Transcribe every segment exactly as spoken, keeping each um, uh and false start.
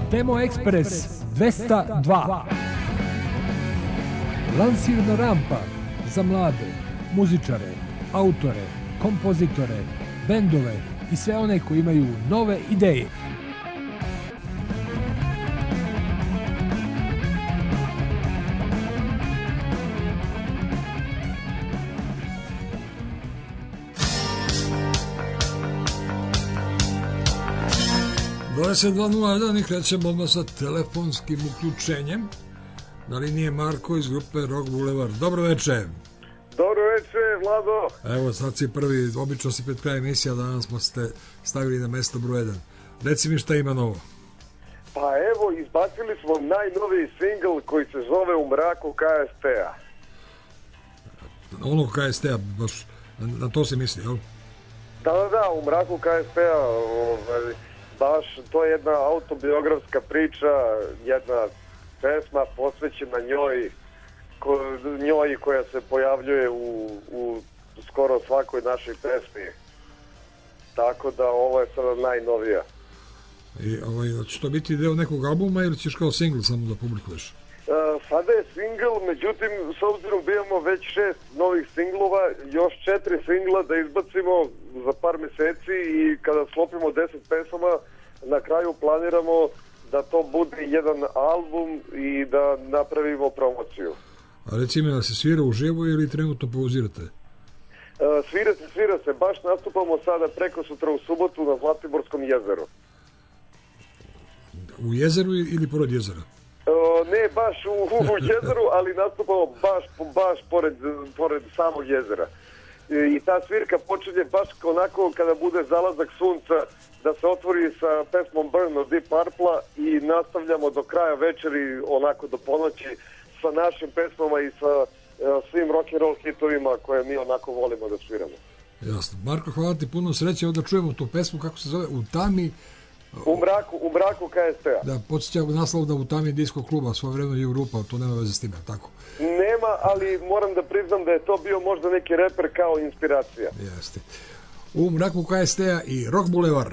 Demo Express dvesta dva. Lansirna rampa za mlade, muzičare, autore, kompozitore, bendove i sve one koji imaju nove ideje. dvadeset dva nula jedan i krećemo odmah sa telefonskim uključenjem. Na liniji je Marko iz grupe Rock Boulevard. Dobro večer. Dobro večer, Vlado. Evo, sad si prvi, obično si pred kraj emisija, danas smo ste stavili na mesto broj jedan. Reci mi šta ima novo. Pa evo, izbacili smo najnoviji singl koji se zove U mraku K S T-a. Ono K S T-a, baš, na, na to se misli, jel? Da, da, da, U mraku K S T-a, ovaj, baš, to je jedna autobiografska priča, jedna pesma posvećena njoj, ko, njoj koja se pojavljuje u, u skoro svakoj našoj pesmi. Tako da ovo je sada najnovija. I ovaj, će to biti deo nekog albuma ili ćeš kao singl samo da publikuješ? Uh, sada je singl, međutim, s obzirom da imamo već šest novih singlova, još četiri singla da izbacimo za par meseci i kada slopimo deset pesama, na kraju planiramo da to bude jedan album i da napravimo promociju. A reci mi, da se svira uživo ili trenutno pauzirate? Uh, svira se, svira se. Baš nastupamo sada preko sutra u subotu na Zlatiborskom jezeru. U jezeru ili pored jezera? Uh, ne baš u, u jezeru, ali nastupamo baš, baš pored, pored samog jezera. I, I ta svirka počinje baš onako kada bude zalazak sunca, da se otvori sa pesmom Burn od Deep Purple-a i nastavljamo do kraja večeri, onako do ponoći, sa našim pesmama i sa uh, svim rock and roll hitovima koje mi onako volimo da sviramo. Jasno. Marko, hvala ti, puno sreće, onda čujemo tu pesmu, kako se zove, U tami... U mraku, u mraku K S T-a. Da, podsjećam naslov da U tami disko kluba, svoje vremena je grupa, to nema veze s time, tako? Nema, ali moram da priznam da je to bio možda neki reper kao inspiracija. Jeste. U mraku K S T-a i Rock Boulevard.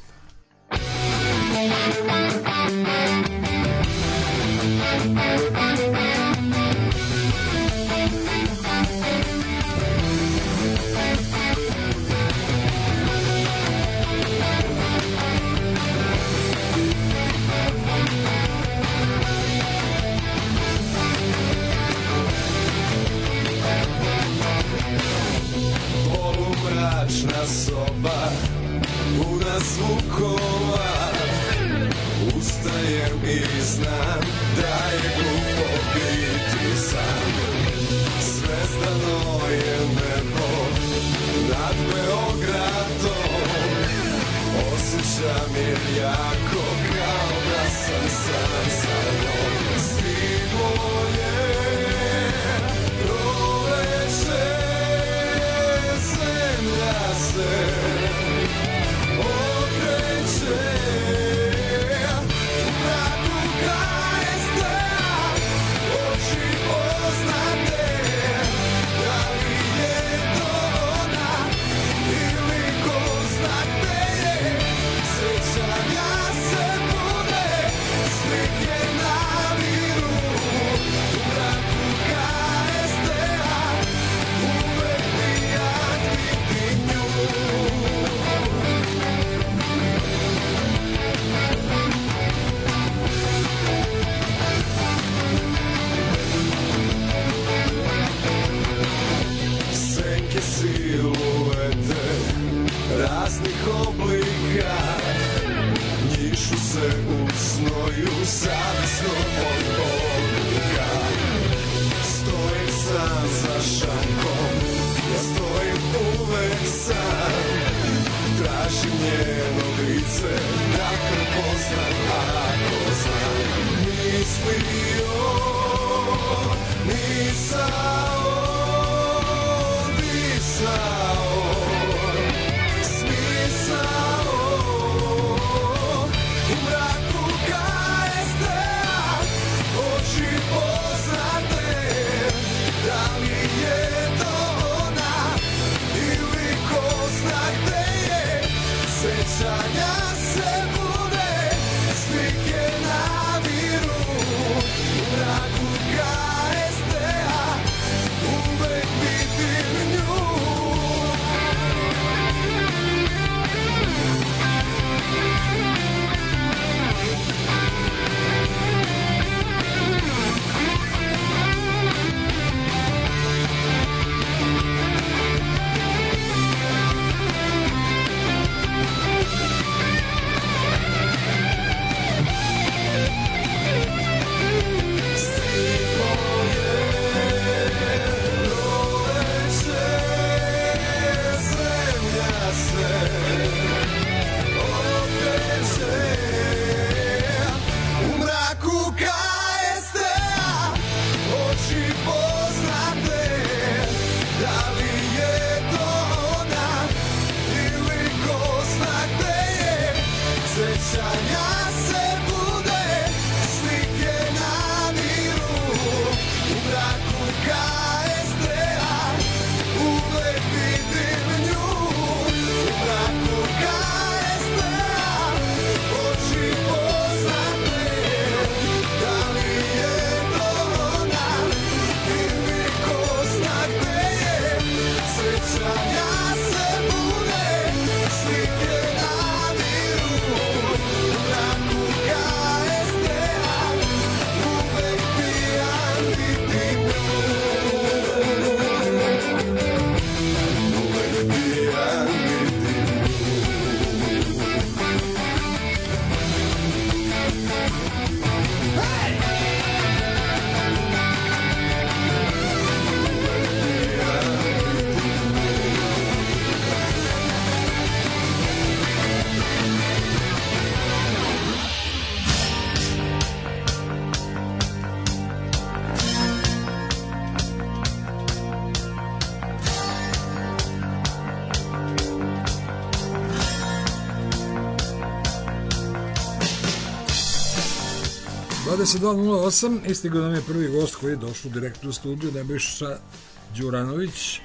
Polumračna soba, puna zvukova, ustajem i znam da je glupo biti sam. Zvezdano je nebo nad Beogradom, osjećam je jako kao da sam sam sa njom. Stiglo je proleće, zemlja se okreće. Siluete raznih oblika njišu se u snoju zavisno od odlika. Stojim sam za šankom, ja stojim uvek sam. Tražim njeno lice da prepoznam ako znam. Mislio nisam smisao u mraku K S T-a, oči poznate, da li je to ona ili ko zna gde je, sećanja se bude, slike na sećanja se bude, slike na miru, u mraku ka es de a, uvek vidim nju, u mraku ka es de a, oči poznate, da li je to ona, ili ko zna gde je, sećanja se bude, slike na miru, u mraku ka es de a, uvek pijan vidim nju, uvek pijan vidim nju. Hej! dvadeset dva nula osam, istigao nam je prvi gost koji je došao direktno u studiju, Nebojša Đuranović,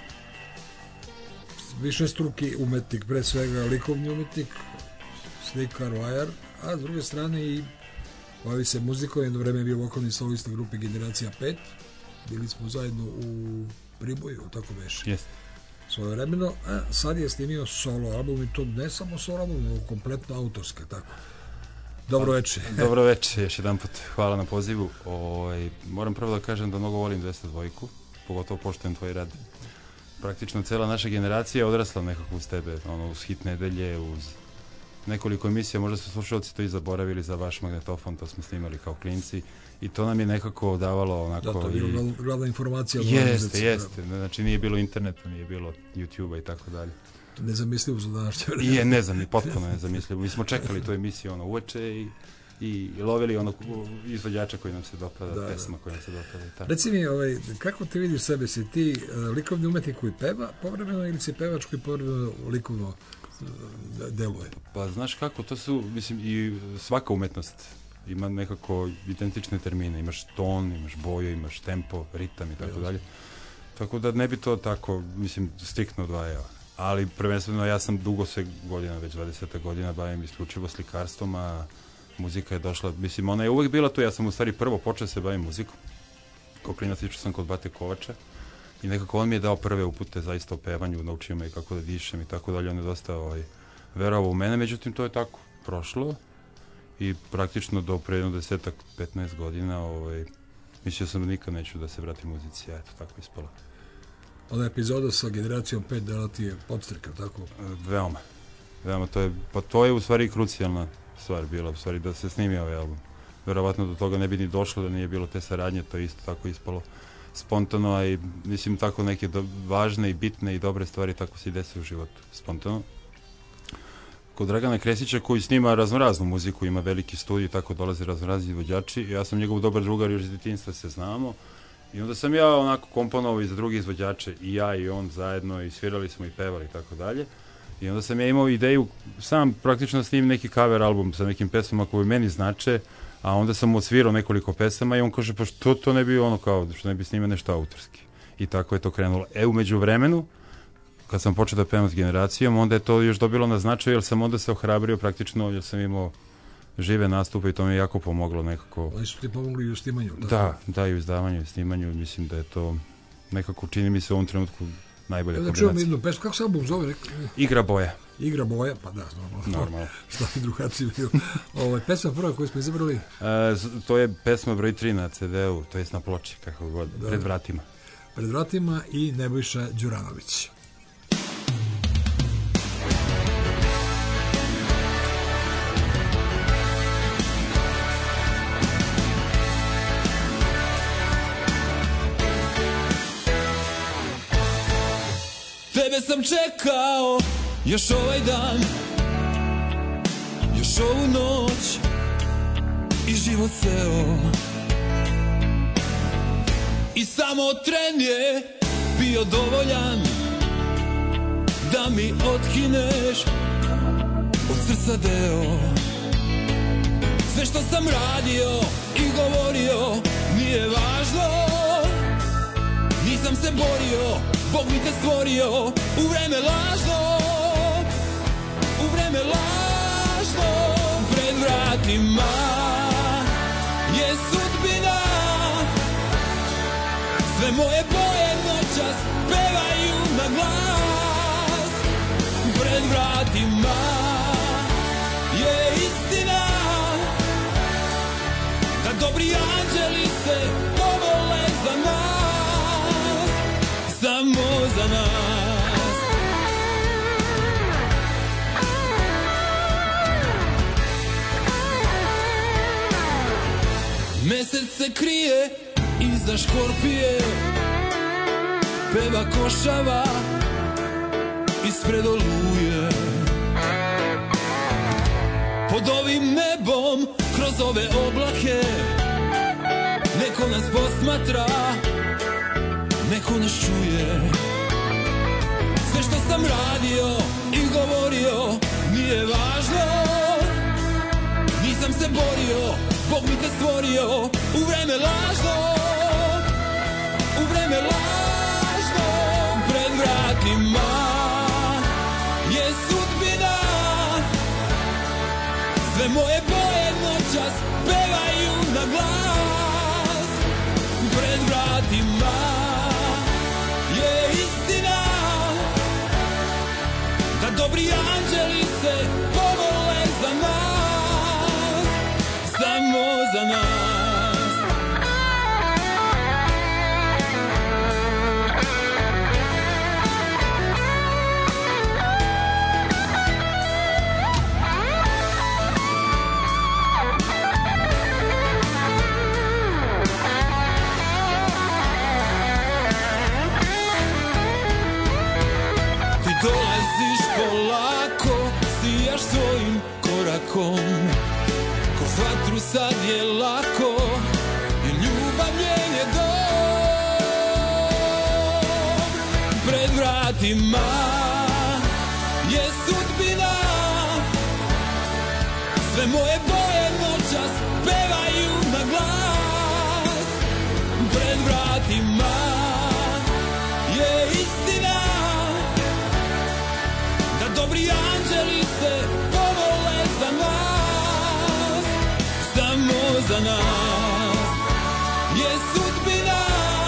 višestruki umetnik, pre svega likovni umetnik, slikar, vajar, a s druge strane i bavi se muzikom, jedno vreme je bio vokalni solista grupe Generacija pet, bili smo zajedno u Priboju, tako beš. Yes. Svoje vremeno, a sad je snimio solo album i to ne samo solo album, nego kompletno autorske, tako. Dobro večer. Dobro večer, još jedan put hvala na pozivu. Ovaj, moram prvo da kažem da mnogo volim dvesta dva, pogotovo poštujem tvoj rad. Praktično cela naša generacija je odrasla nekako uz tebe, ono, uz hit nedelje, uz nekoliko emisija, možda su slušalci to i zaboravili za vaš magnetofon, to smo snimali kao klinci i to nam je nekako davalo onako... Da, to je bilo i... glavna informacija. Jeste, jeste, znači nije bilo interneta, nije bilo YouTube-a i tako dalje. Nezamislivo za današnje vreme. Je, ne znam, ni potpuno nezamislivo. Mi smo čekali tu emisiju ono uveče i, i lovili onog izvođača koji nam se dopada, da, pesma koja nam se dopada. I tako. Reci mi, ovaj, kako ti vidiš sebe? Si ti uh, likovni umetnik koji peva povremeno ili si pevač koji povremeno likovno uh, deluje? Pa znaš kako, to su, mislim, i svaka umetnost ima nekako identične termine. Imaš ton, imaš boju, imaš tempo, ritam i tako dalje. Tako da ne bi to tako, mislim, striktno odvajao. Ali prvenstveno ja sam dugo se godina, već dvadeset godina bavim isključivo slikarstvom, a muzika je došla, mislim, ona je uvek bila tu, ja sam u stvari prvo počeo se bavim muzikom. Kao klinac išao sam kod Bate Kovača i nekako on mi je dao prve upute zaista o pevanju, naučio me i kako da dišem i tako dalje, on je dosta ovaj, verovao u mene, međutim to je tako prošlo i praktično do pre jedno desetak, petnaest godina ovaj, mislio sam da nikad neću da se vratim muzici, a eto, tako ispalo. Ona epizoda sa Generacijom pet dela ti je podstrika, tako? Veoma. Veoma, to je, pa to je u stvari krucijalna stvar bila, u stvari da se snimi ovaj album. Verovatno do toga ne bi ni došlo da nije bilo te saradnje, to je isto tako ispalo spontano, a i mislim tako neke do, važne i bitne i dobre stvari tako se i desi u životu, spontano. Kod Dragana Kresića koji snima raznoraznu muziku, ima veliki studij, tako dolaze raznorazni izvođači, ja sam njegov dobar drugar, još iz detinjstva se znamo. I onda sam ja onako komponovao i za drugi izvođače, i ja i on zajedno, i svirali smo i pevali i tako dalje. I onda sam ja imao ideju, sam praktično snimim neki cover album sa nekim pesmama koje meni znače, a onda sam mu odsvirao nekoliko pesama i on kaže, pa što to ne bi ono kao, što ne bi snimao nešto autorski. I tako je to krenulo. E, umeđu vremenu, kad sam počeo da pevam s Generacijom, onda je to još dobilo na značaju, jer sam onda se ohrabrio praktično, jer sam imao žive nastupe i to mi je jako pomoglo nekako. Oni su ti pomogli i u snimanju? Tako? Da, da, i u izdavanju i snimanju, mislim da je to nekako čini mi se u ovom trenutku najbolja ja, da kombinacija. čuvam jednu pesmu, kako se album zove? Igra boja. Igra boja, pa da, normalno. Normalno. Šta bi drugačije bio? Ovo, pesma prva koju smo izabrali? E, to je pesma broj tri na ce de u, to je na ploči, kako god, da. Pred vratima. Pred vratima i Nebojša Đuranović. Tebe sam čekao još ovaj dan, još ovu noć i život ceo. I samo tren je bio dovoljan da mi otkineš od srca deo. što sam radio i govorio nije važno. Nisam se borio, Bog mi te stvorio u vreme lažno, u vreme lažno. Pred vratima je sudbina, sve moje boje noćas pevaju na glas. Pred vratima je istina, da dobri anđeli se pomole za nas, samo za nas. Mesec se krije iza škorpije, peva košava ispred oluje. Pod ovim nebom, kroz ove oblake, neko nas posmatra, neko nas čuje. Sve što sam radio i govorio nije važno. Nisam se borio, Bog mi te stvorio u vreme lažno, u vreme lažno. Pred vratima je sudbina, sve moje boje noćas pevaju na glas. Pred vratima je istina, da dobri anđeli se pomole za nas, samo za nas. Dolaziš polako, sijaš svojim korakom, ko vatru sad je lako, jer ljubav njen je dom. Pred vratima je sudbina, sve moje boje noćas pevaju na glas. Pred vratima je istina, dobri anđeli se pomole za nas, samo za nas. Je sudbina,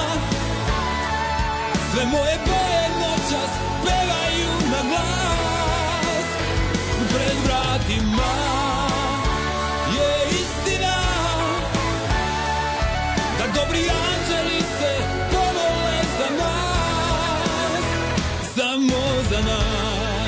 sve moje boje noćas pevaju na glas. Pred vratima je istina, da dobri anđeli se pomole za nas, samo za nas.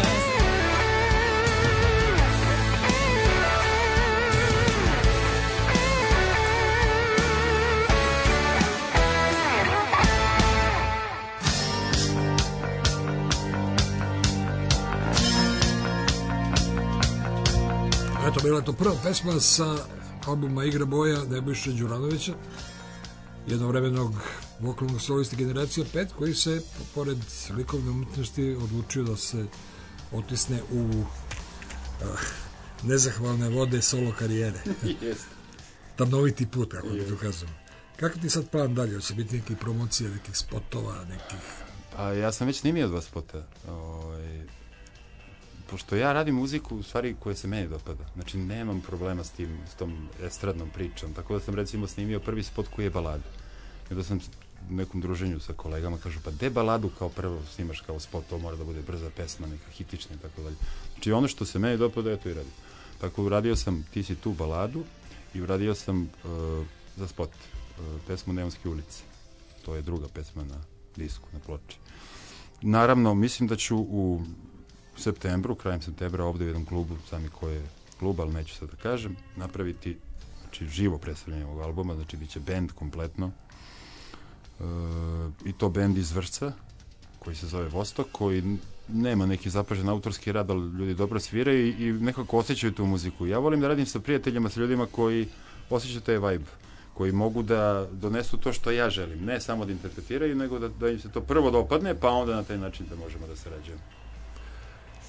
Eto, bila je to prva pesma sa albuma Igra boja Nebojše Đuranovića, jednovremenog vokalnog soliste Generacija pet, koji se, pored likovne umetnosti, odlučio da se otisne u uh, nezahvalne vode solo karijere. Tamnoviti put, kako bi to kažem. Kako ti sad plan dalje? Hoće biti neke promocije, nekih spotova, nekih... A ja sam već snimio dva spota. Ovaj, pošto ja radim muziku u stvari koje se meni dopada. Znači nemam problema s tim, s tom estradnom pričom. Tako da sam recimo snimio prvi spot koji je balada. I da sam u nekom druženju sa kolegama kažu, pa de baladu kao prvo snimaš kao spot, to mora da bude brza pesma, neka hitična i tako dalje. Znači ono što se meni dopada, ja to i radim. Tako uradio sam Ti si tu baladu i uradio sam uh, za spot uh, pesmu Neonske ulice. To je druga pesma na disku, na ploči. Naravno, mislim da ću u septembru, krajem septembra, ovde u jednom klubu, sami koji je klub, ali neću sad da kažem, napraviti znači, živo predstavljanje ovog albuma, znači bit će band kompletno. E, I to band iz Vršca, koji se zove Vostok, koji nema neki zapažen autorski rad, ali ljudi dobro sviraju i, i nekako osjećaju tu muziku. Ja volim da radim sa prijateljima, sa ljudima koji osjećaju taj vibe, koji mogu da donesu to što ja želim, ne samo da interpretiraju, nego da, da im se to prvo dopadne, pa onda na taj način da možemo da sarađujemo.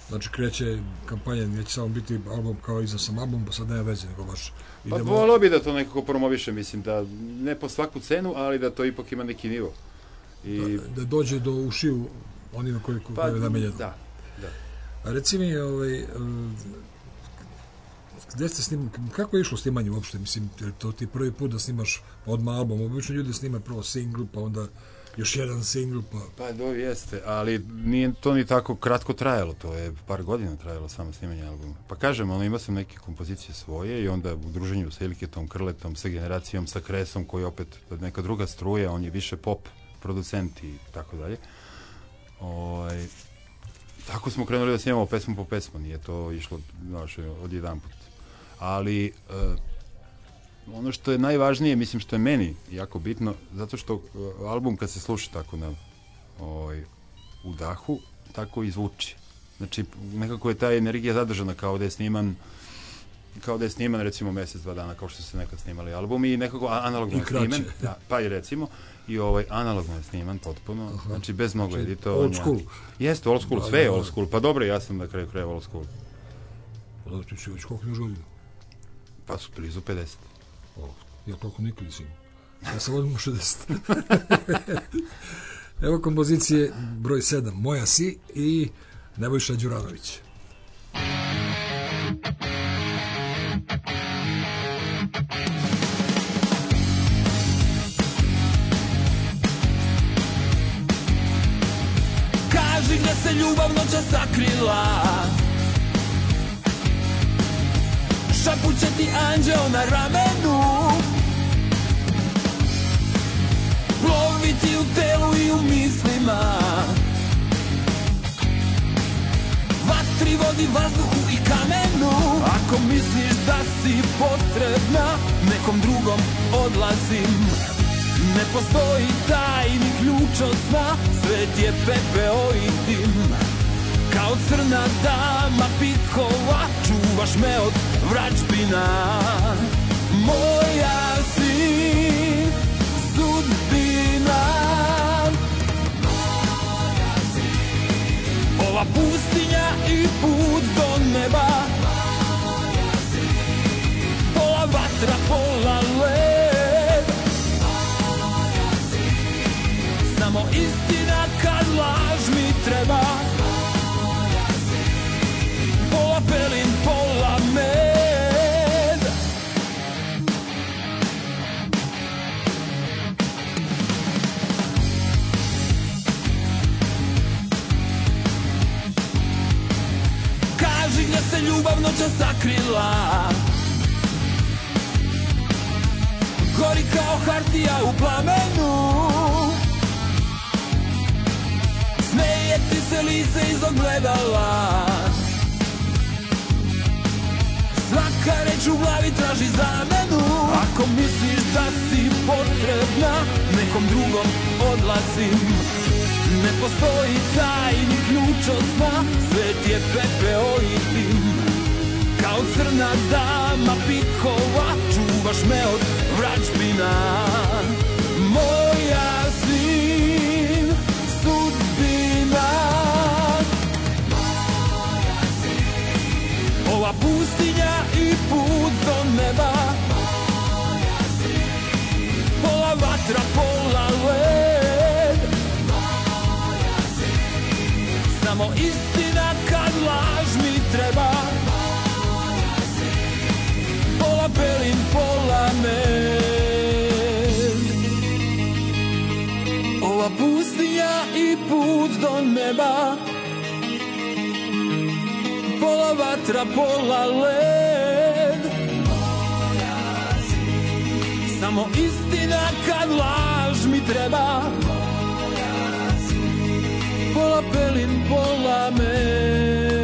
Znači kreće kampanja, neće samo biti album kao iza sam album, pa sad nema veze, nego baš Pa idemo... volio bi da to nekako promoviše, mislim, da ne po svaku cenu, ali da to ipak ima neki nivo. I... Da, da dođe do ušiju onima koji koji Pa, je namenjeno. da, da. A reci mi, ovaj, uh, gde ste snim, kako je išlo snimanje uopšte? Mislim, to ti prvi put da snimaš odmah album. Obično ljudi snimaju prvo singl, pa onda još jedan singl, pa... Pa do jeste, ali nije to ni tako kratko trajalo, to je par godina trajalo samo snimanje albuma. Pa kažem, ono, imao sam neke kompozicije svoje i onda u druženju sa Ilketom, Krletom, sa Generacijom, sa Kresom, koji opet neka druga struja, on je više pop producent i tako dalje. Oj, tako smo krenuli da snimamo pesmu po pesmu, nije to išlo, znaš, od jedan put. Ali uh, ono što je najvažnije, mislim što je meni jako bitno, zato što uh, album kad se sluša tako na oj, u dahu, tako i zvuči. Znači, nekako je ta energija zadržana kao da je sniman kao da je sniman recimo mjesec, dva dana, kao što su nekad snimali album i nekako analogno je sniman, da, pa i recimo, i ovaj analogno je sniman potpuno, aha, znači bez mnogo znači, editovanja. Old school. Jeste, old school, sve je old school, pa dobro, ja sam na kraju kraja old school. Pa da, ti si već koliko imaš godina? Pa su blizu pedeset. O, ja toliko nikad nisam. Ja sam odmah šezdeset. Evo kompozicije broj sedam, Moja si i Nebojša Đuranović. Kaži gdje se ljubav noća sakrila, šapuće ti anđeo na ramenu, plovi ti u telu i u mislima, vatri, vodi, vazduhu i kamenu. Ako misliš da si potrebna, nekom drugom odlazim. Ne postoji tajni ključ od sna, svet je pepeo i dim. Kao crna dama pitkova, čuvaš me od vračbina. Moja si sudbina, moja si ova pustinja i put do neba, moja si pola vatra, pola led, moja si samo istina kad laž mi treba, moja si pola pelin, pola med. Gdje se ljubav noća sakrila, gori kao hartija u plamenu, smeje ti se lice iz ogledala, svaka reč u glavi traži zamenu. Ako misliš da si potrebna, nekom drugom odlazim. Ne postoji tajni ključ od sna, svet je pepeo i dim. Kao crna dama pitkova, čuvaš me od vračbina. Moja si sudbina, moja si ova pustinja i put do neba, moja si pola vatra, pola led, samo istina kad laž mi treba, moja si pola pelin, pola med. Ova pustinja i put do neba, pola vatra, pola led, moja si samo istina kad laž mi treba, pola pelin, pola med.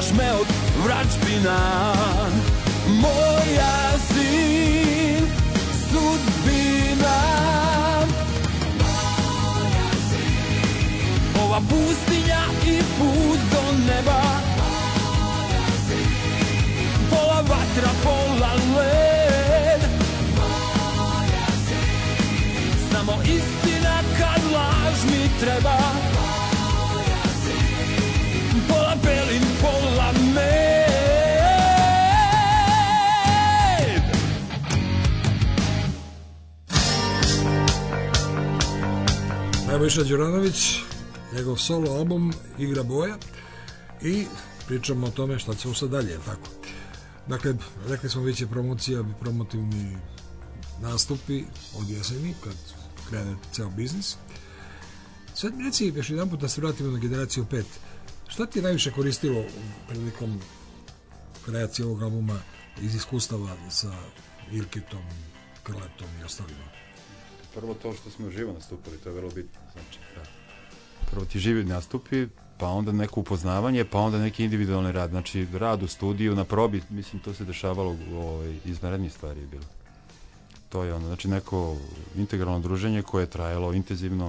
čuvaš me od vračbina. Moja si sudbina, moja si ova pustinja i put do neba, moja si pola vatra, pola led, moja si samo istina kad laž mi treba, moja si pola pelin, pola med. Nebojša Đuranović, njegov solo album Igra boja i pričamo o tome šta će sad dalje, tako. Dakle, rekli smo biće promocija, promotivni nastupi od jeseni, kad krene ceo biznis. Sad mi reci, još jedan put da se vratimo na generaciju pet. Šta ti je najviše koristilo prilikom kreacije ovog albuma iz iskustava sa Irketom, Krletom i ostalima? Prvo to što smo živo nastupili, to je vrlo bitno. Znači, da. Prvo ti živi nastupi, pa onda neko upoznavanje, pa onda neki individualni rad. Znači, rad u studiju, na probi, mislim, to se dešavalo, ovaj, izvanrednih stvari je bilo. To je ono, znači neko integralno druženje koje je trajalo intenzivno,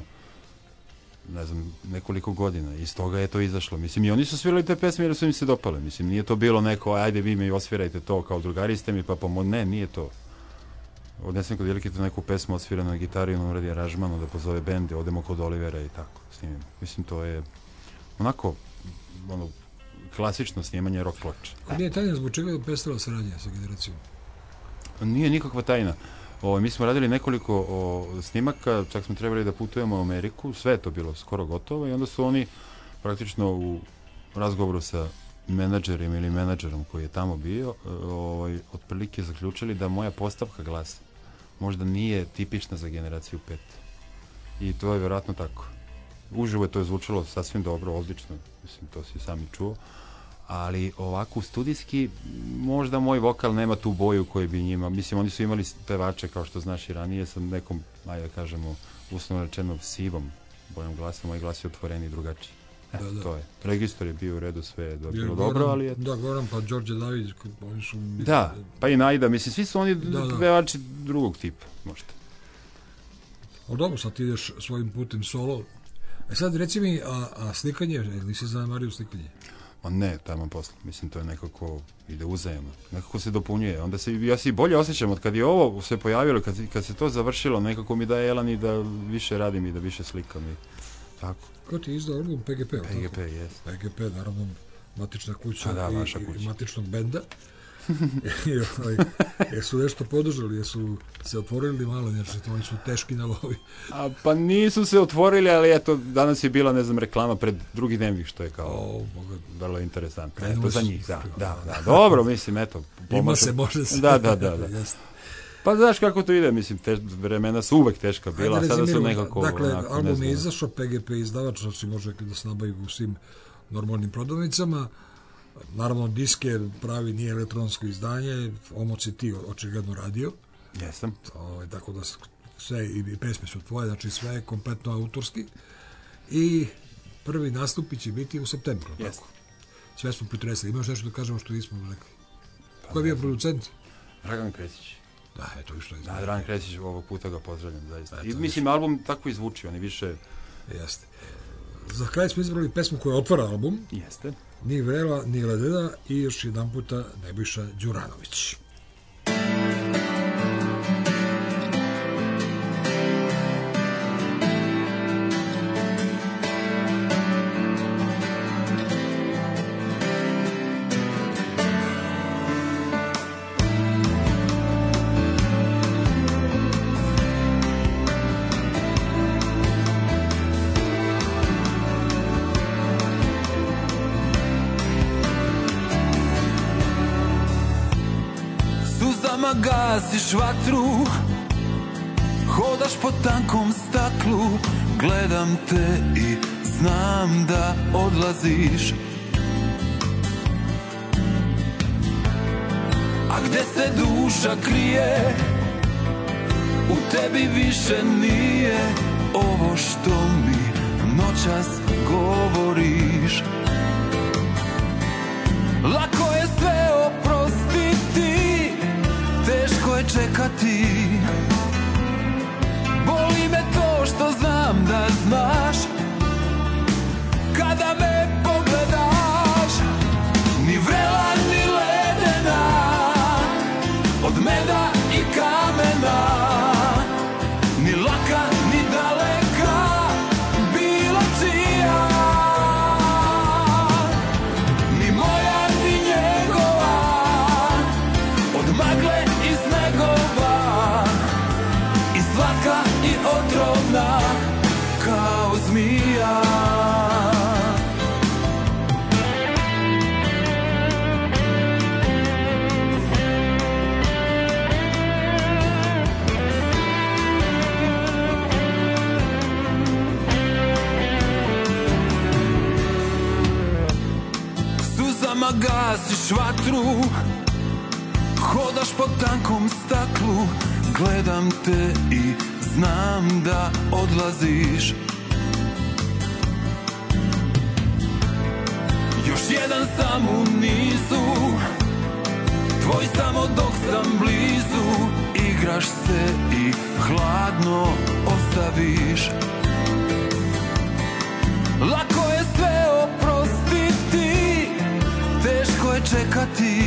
ne znam, nekoliko godina. Iz toga je to izašlo. Mislim, i oni su svirali te pesme jer su im se dopale. Mislim, nije to bilo neko, ajde vi mi osvirajte to kao drugari ste mi, pa pomo... Ne, nije to. Odnesem kod Irketa neku pesmu odsviranu na gitari i on uradi aranžman da pozove bend, odemo kod Olivera i tako snimimo. Mislim, to je onako ono, klasično snimanje rock ploče. A nije tajna zbog čega je prestala saradnja sa generacijom? Nije nikakva tajna. O, mi smo radili nekoliko o, snimaka, čak smo trebali da putujemo u Ameriku, sve je to bilo skoro gotovo i onda su oni praktično u razgovoru sa menadžerim ili menadžerom koji je tamo bio, ovaj, otprilike zaključili da moja postavka glasa možda nije tipična za generaciju pet. I to je vjerojatno tako. Uživo je to zvučalo sasvim dobro, odlično, mislim, to si sami čuo, ali ovako studijski možda moj vokal nema tu boju koju bi njima, mislim, oni su imali pevače, kao što znaš i ranije, sa nekom, ajde kažemo, uslovno rečeno sivom bojom glasa, moj glas je otvoreniji i drugačiji. E, da, da. To je. Registar je bio u redu, sve je bilo dobro, ali je... Da, Goran, pa Đorđe David, oni su... Da, pa i Najda, mislim, svi su oni da, da. pevači drugog tipa, možda. O dobro, sad ti ideš svojim putem solo. E sad, reci mi, a, a slikanje, nisi zanemario slikanje? Pa ne, tamo posle, mislim, to je nekako ide uzajemno, nekako se dopunjuje, onda se, ja se i bolje osjećam, od kad je ovo se pojavilo, kad, kad se to završilo, nekako mi daje elan i da više radim i da više slikam i tako. Ko ti je izdao album P G P? P G P, jes. P G P, naravno, matična kuća, da, i, vaša i, kuća. I matičnog benda. I, ovaj, jesu nešto podržali, jesu se otvorili malo, jer se to, oni su teški na lovi. A, pa nisu se otvorili, ali eto, danas je bila, ne znam, reklama pred drugi dnevnik, što je kao o, vrlo interesantno. Eto, za njih, da, da, da, dobro, mislim, eto. Pomažu. Ima se, može se. Da, da, da, da. Pa znaš kako to ide, mislim, te, vremena su uvek teška bila, a sada su nekako... Dakle, onako, album je izašao, P G P izdavač, znači može da se nabavi u svim normalnim prodavnicama. Naravno, disk je pravi, nije elektronsko izdanje, Omo si ti očigledno radio. Jesam. O, tako da sve, i, i pesme su tvoje, znači sve je kompletno autorski. I prvi nastupi će biti u septembru. Jesam. Sve smo pritresli. Imaš nešto da kažemo što nismo rekli? Pa ko je bio producent? Dragan Kresić. Da, eto što je. Da, Dragan Kresić, ovog puta ga pozdravljam, zaista. Eto, I mislim, album tako izvuči, on je više... Jeste. Za kraj smo izbrali pesmu koja otvara album. Jeste. Ni vrela, ni ledena i još jedan puta Nebojša Đuranović. Gasiš vatru, hodaš po tankom staklu, gledam te i znam da odlaziš. A gde se duša krije, u tebi više nije ovo što mi noćas govoriš. gasiš vatru, hodaš po tankom staklu, gledam te i znam da odlaziš. Još jedan sam u nizu, tvoj samo dok sam blizu, igraš se i hladno ostaviš. Lako je sve oprostiti, teško je čekati.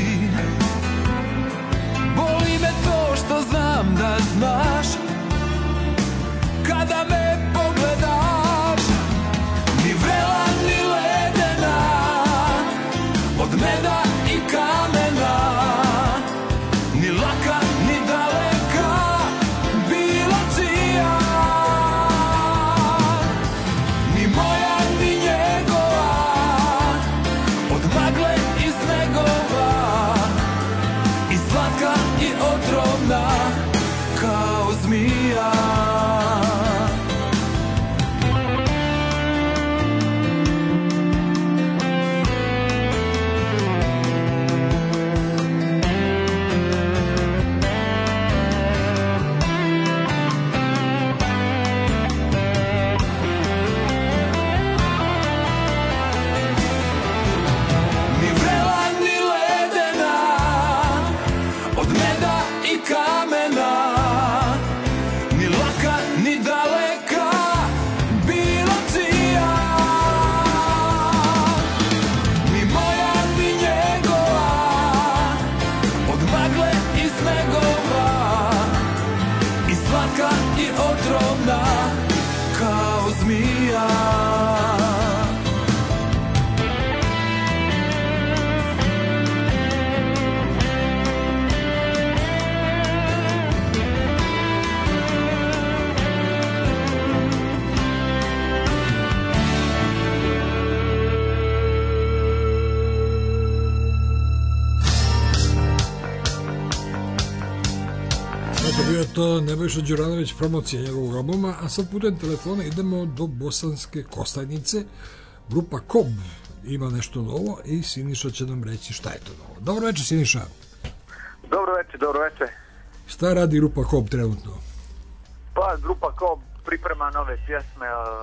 Boli me to što znam da znaš, kada me pogledaš. Ni vrela ni ledena, od meda i kamena, ni laka ni daleka, bilo čija. Ni moja ni njegova, od magle i snegova, i slatka i otrovna kao zmija. To Nebojša Đuranović, promocija njegovog albuma, a sad putem telefona idemo do Bosanske Kostajnice. Grupa Kob ima nešto novo i Siniša će nam reći šta je to novo. Dobro večer, Siniša. Dobro večer, dobro večer. Šta radi Grupa Kob trenutno? Pa, Grupa Kob priprema nove pjesme.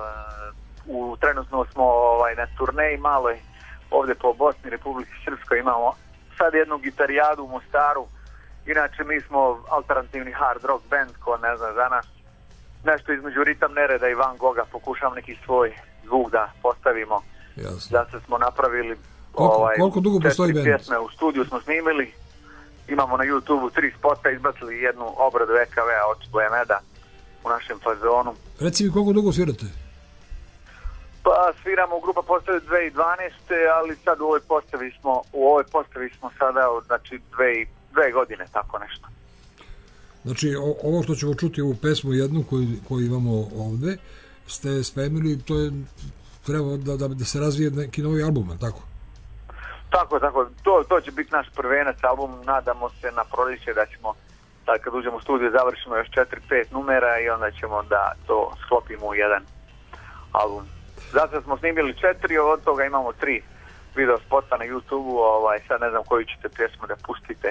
U, trenutno smo ovaj, na turneji maloj ovdje po Bosni, Republici Srpskoj. Imamo sad jednu gitarijadu u Mostaru. Inače, mi smo alternativni hard rock band, ko ne zna za nas. Nešto između Ritam Nereda i Van Gogha, pokušam neki svoj zvuk da postavimo. Jasno. Da se smo napravili koliko, ovaj, koliko dugo postoji band? Pjesme u studiju smo snimili. Imamo na YouTubeu tri spota, izbacili jednu obradu E K V-a od Boje Meda u našem fazonu. Reci mi koliko dugo svirate? Pa sviramo, grupa postavi dve tisuće dvanaeste. ali sad u ovoj postavi smo, u ovoj postavi smo sada, znači dve, dve godine, tako nešto. Znači, o, ovo što ćemo čuti, ovu pesmu jednu koju, koju imamo ovde, ste spremili, to je treba da, da, da se razvije neki novi album, tako? Tako, tako, to, to će biti naš prvenac album, nadamo se na proljeće da ćemo, da kad uđemo u studiju završimo još četiri pet numera i onda ćemo da to sklopimo u jedan album. Zato smo snimili četiri, od toga imamo tri video spota na YouTubeu, ovaj, sad ne znam koju ćete pjesmu da pustite.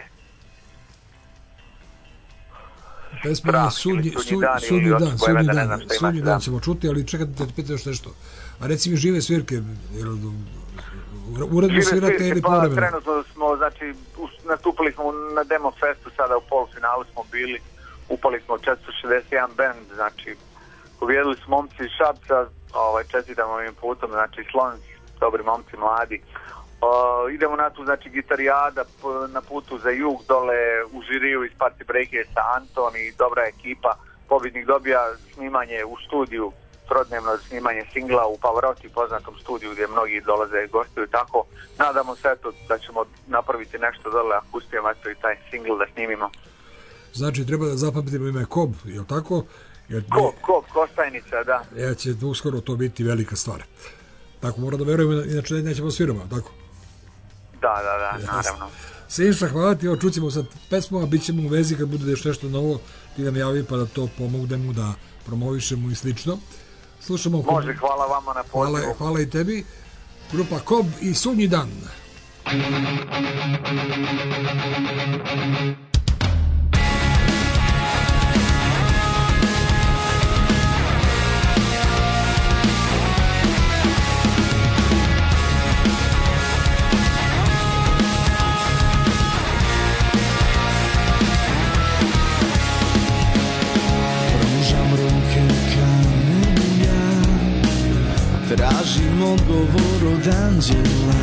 Pesma je Sudnji dan, sudnji dan, sudnji dan, sudnji dan ćemo čuti, ali čekajte da te pitam još nešto. A reci mi žive svirke, uredno svirate ili povremeno? Pa trenutno smo, znači, nastupili smo na Demo Festu, sada u polufinalu smo bili, upali smo četiristo šezdeset jedan band, znači, pobjedili smo momci iz Šapca, ovaj, čestitamo ovim putom, znači, Slonci, dobri momci, mladi. Uh, idemo na tu, znači, gitarijada na putu za jug, dole u žiriju iz Party Breakersa Anton i dobra ekipa. Pobjednik dobija snimanje u studiju, trodnevno snimanje singla u Pavarotti, poznatom studiju gdje mnogi dolaze i gostuju, tako. Nadamo se eto da ćemo napraviti nešto dole akustijem, eto i taj singl da snimimo. Znači, treba da zapamtimo ime Kob, je li tako? Jer, Kob, Kob, Kostajnica, da. Ja će uskoro to biti velika stvar. Tako, mora da verujemo, inače nećemo sviramo, tako? Da, da, da, naravno. Siniša, hvala ti, evo čućemo sad pesmu, a bit ćemo u vezi kad bude još nešto novo, ti nam javi pa da to pomognemo, da promovišemo i slično. Slušamo... Može, hvala vama na pozivu. Hvala, hvala i tebi. Grupa Kob i Sudnji dan. Tražim odgovor od anđela.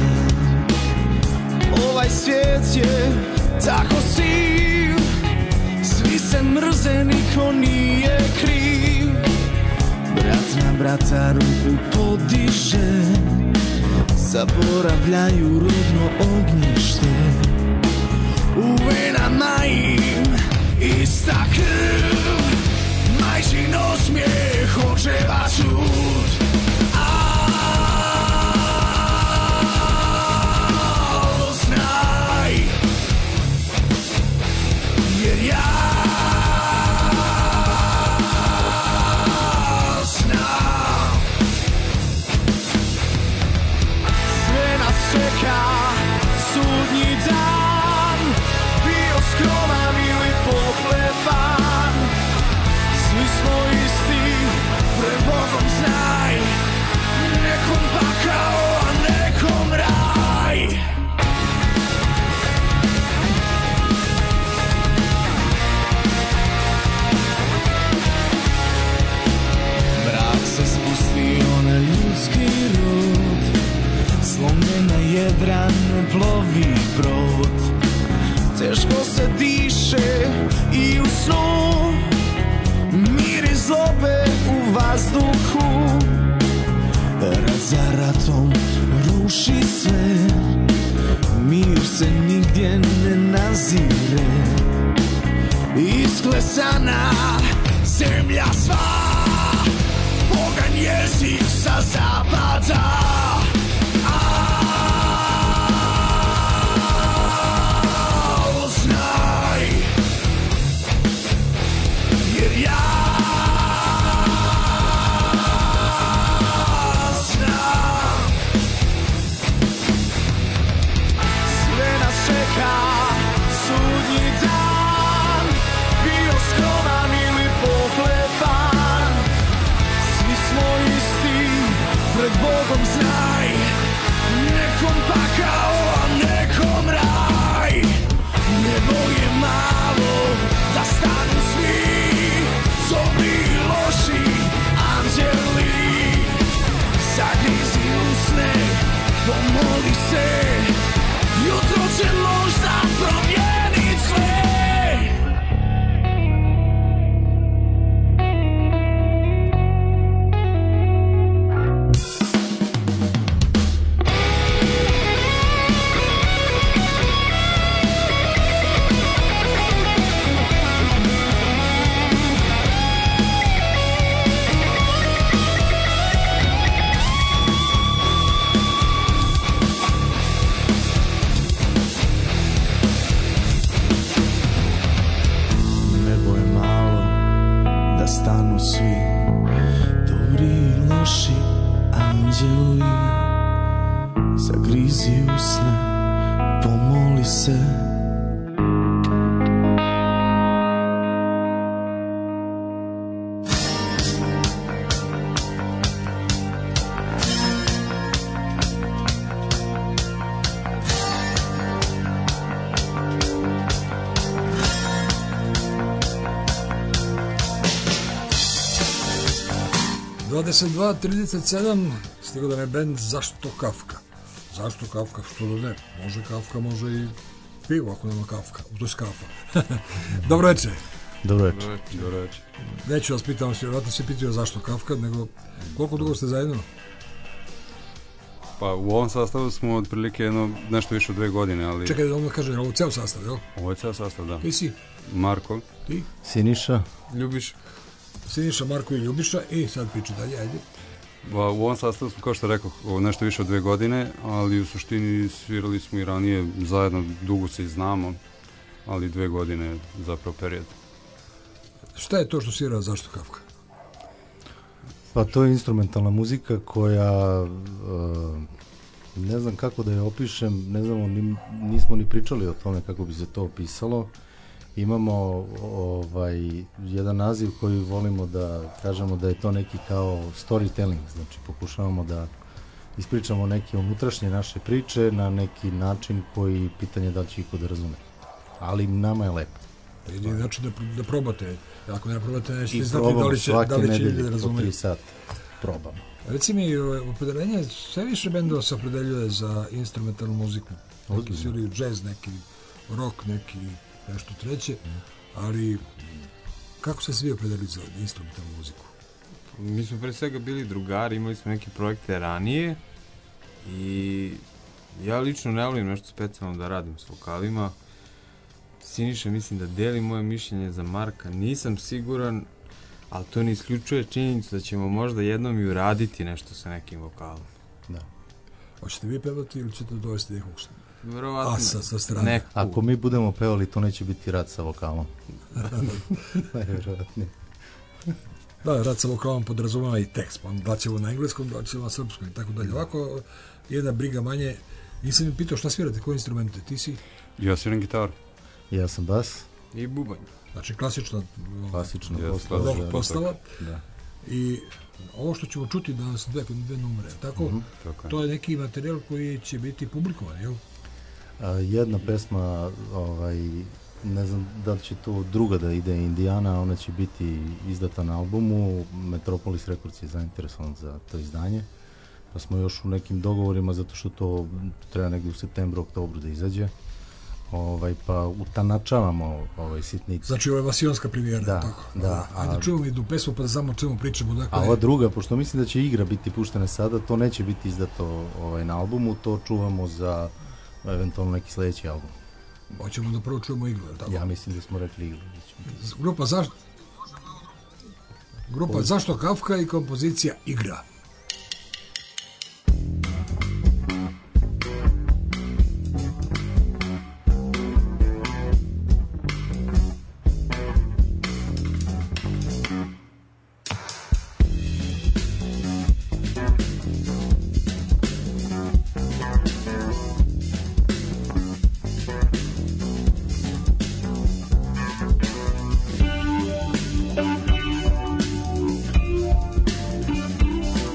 Ovaj svijet je tako siv, svi se mrze, niko nije kriv. Brat na brata ruku podiže, zaboravljaju rodno ognjište. U venama im ista krv, majčin osmijeh, očeva sud. Jer ja znam, sve nas čeka sudnji dan, bio skroman ili pohlepan, svi smo isti pred Bogom, znaj, nekom pakao, a nekom raj. Se spustio na ljudski rod, slomljena jedra ne plovi brod. Teško se diše i u snu, mir iz zlobe u vazduhu. Rat za ratom ruši sve, mir se nigdje ne nazire. Isklesana zemlja sva, pogan jezik sa zapada. Al znaj, jer ja znam, sve nas čeka sudnji dan, bio skroman ili pohlepan, svi smo isti pred Bogom, znaj, nekom pakao, a nekom raj. Nebo je malo da stanu svi, dobri i loši anđeli. Zagrizi usne, pomoli se, jutro će možda promijenit sve. Stanu svi, dobri i loši anđeli. Zagrizi usne, pomoli se. dvadeset dva trideset sedam stigo da ne bend Zašto Kafka. Zašto Kafka, što da ne? Može Kafka, može i pivo ako nema Kafka, to je kafa. Dobro večer. Dobro večer. Dobro večer. Neću vas pitam, vjerojatno se pitaju zašto Kafka, nego koliko dugo ste zajedno? Pa u ovom sastavu smo otprilike jedno, nešto više od dve godine, ali... Čekaj da vam kažem, ovo je ceo sastav, jel? Ovo je ceo sastav, da. Ti si? Marko. Ti? Siniša. Ljubiša. Siniša, Marko i Ljubiša i sad priča dalje, ajde. U ovom sastavu smo, kao što rekao, nešto više od dve godine, ali u suštini svirali smo i ranije zajedno, dugo se i znamo, ali dve godine zapravo period. Šta je to što svira Zašto Kafka? Pa to je instrumentalna muzika koja uh, Ne znam kako da je opišem, ne znamo, ni, nismo ni pričali o tome kako bi se to opisalo. Imamo ovaj, jedan naziv koji volimo da kažemo da je to neki kao storytelling, znači pokušavamo da ispričamo neke unutrašnje naše priče na neki način koji pitanje da li će iko da razume. Ali nama je lepo. Jedini način da, da probate, ako ne probate nećete I znati da li će, da li će ljudi da razumeju. po tri sata probamo. Reci mi, opredeljenje, sve više bendova se opredeljuje za instrumentalnu muziku. Neki sviraju džez, neki rock, neki nešto treće, ali kako se svi opredelili za instrumentalnu muziku? Mi smo pre svega bili drugari, imali smo neke projekte ranije i ja lično ne volim nešto specijalno da radim s vokalima. Siniša mislim da deli moje mišljenje, za Marka nisam siguran, ali to ne isključuje činjenicu da ćemo možda jednom i uraditi nešto sa nekim vokalom. Da. Hoćete vi pevati ili ćete dovesti nekog Verovatno asa sa strane? Neku. Ako mi budemo pevali, to neće biti rad sa vokalom. Najvjerojatnije. Da, rad sa vokalom podrazumeva i tekst, pa da ćemo na engleskom, da ćemo na srpskom i tako dalje. Ovako, jedna briga manje. Nisam mi pitao šta svirate, koje instrumente? Ti si? Ja sviram gitaru. Ja sam bas. I bubanj. Znači klasična, klasična yes, postava. rock postava. Da. I ovo što ćemo čuti danas, dve, dve numere, tako? Mm-hmm. Tako je. To je neki materijal koji će biti publikovan, jel? A, jedna pesma, ovaj, ne znam da li će to druga da ide, Indijana, ona će biti izdata na albumu. Metropolis Records je zainteresovan za to izdanje. Pa smo još u nekim dogovorima, zato što to treba negdje u septembru, oktobru da izađe. Ovaj, pa utanačavamo ovaj sitnice. Znači ovo je vasionska premijera, da, tako? Da. Ajde, čujemo jednu pesmu pa da samo čujemo pričamo. Dakle, a ova druga, pošto mislim da će igra biti puštena sada, to neće biti izdato ovaj, na albumu, to čuvamo za eventualno neki sljedeći album. Hoćemo da prvo čujemo igru, tako? Ja mislim da smo rekli igru. Grupa Zašto? Grupa Ovo... Zašto Kafka i kompozicija Igra. Thank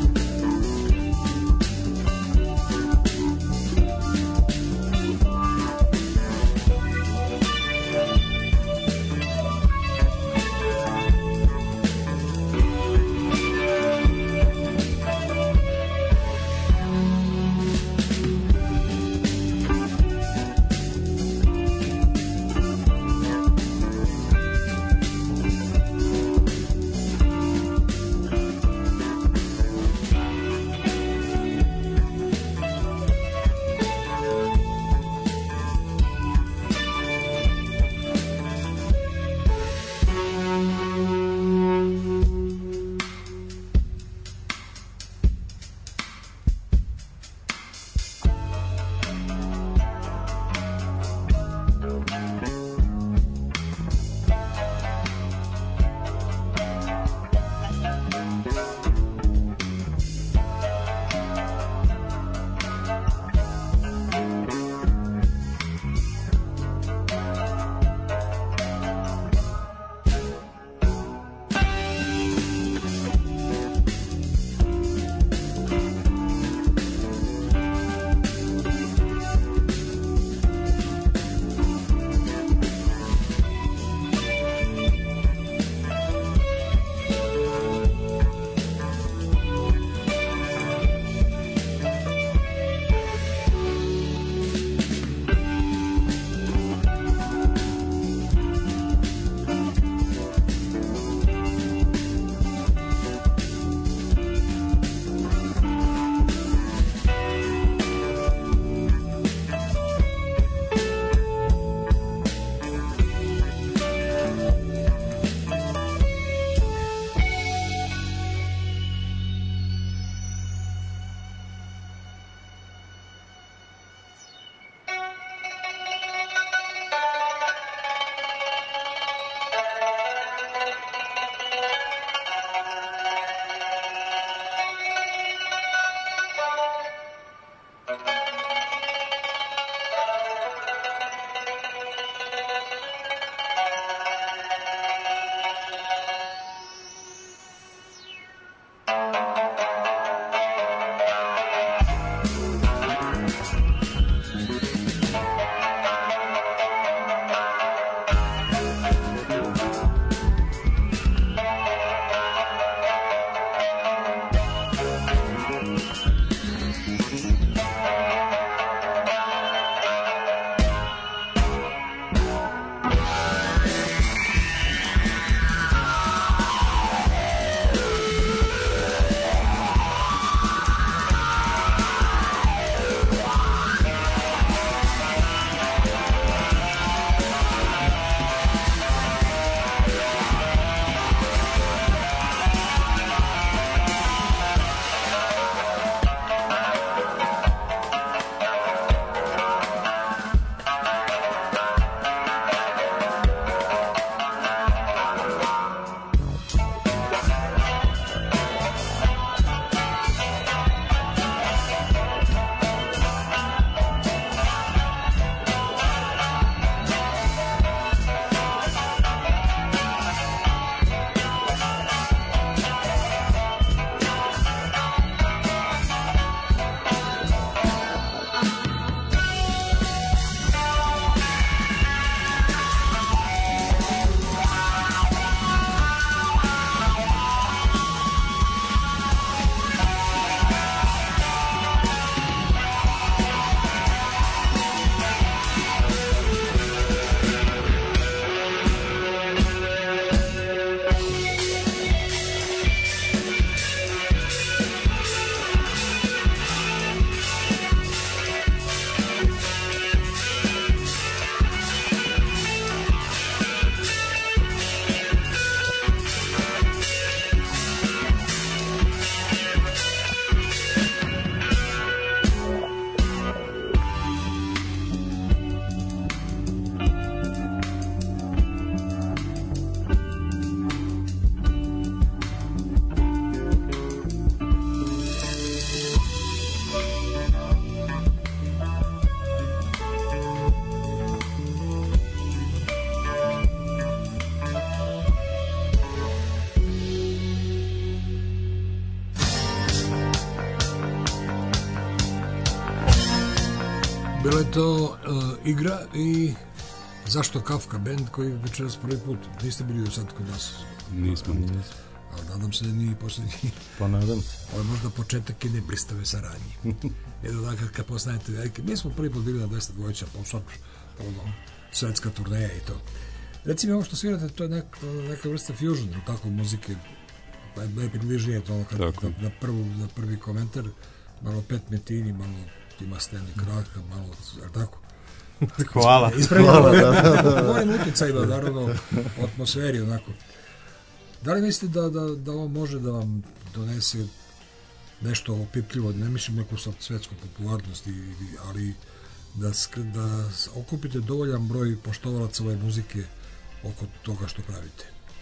To je to uh, igra i Zašto Kafka band koji večeras prvi put niste bili do sad kod nas? Nismo. Nismo. Ali nadam se da nije posljednji. Pa nadam se. Ovo je možda početak jedne blistave saradnje. Jedno dan kad, kad poznajete velike. Mi smo prvi put bili na dvesta dvojića, pa sad ono, svetska turneja i to. Recimo ovo što svirate, to je neka, neka vrsta fusion, tako, muzike. Pa je približnije to ono kad, na, na, prvu, na prvi komentar, malo Pet Metini, malo Tima Stanley Kraka, malo, tako. Hvala. Ispravljamo, govorim utjecajima, naravno, atmosferi, onako. Da li mislite da, da, da ovo može da vam donese nešto opipljivo, ne mislim neku svetsku popularnost, ali da, da okupite dovoljan broj poštovalaca ove muzike oko toga što pravite?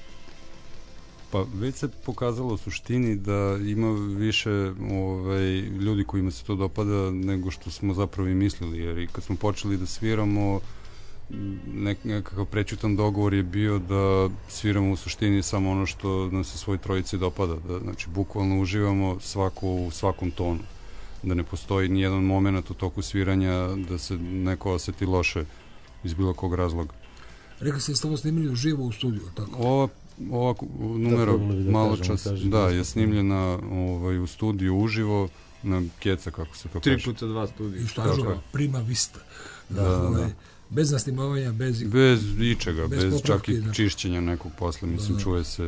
Pa već se pokazalo u suštini da ima više ovaj, ljudi kojima se to dopada nego što smo zapravo i mislili, jer i kad smo počeli da sviramo, nek, nekakav prećutan dogovor je bio da sviramo u suštini samo ono što nam se svoj trojici dopada, da, znači bukvalno uživamo svako u svakom tonu, da ne postoji nijedan moment u toku sviranja da se neko oseti loše iz bilo kog razloga. Rekli ste da ste ovo snimili uživo u studiju, tako? Ova ova numera da malo čas kažem, da, je snimljena ovaj, u studiju uživo na Keca, kako se to Tri kaže. Tri puta dva studija. I što kažemo, prima vista. Da, da, ovaj, da. Bez nasnimavanja, bez... Bez ičega, bez, bez čak i da. čišćenja nekog posle, mislim, da, da. čuje se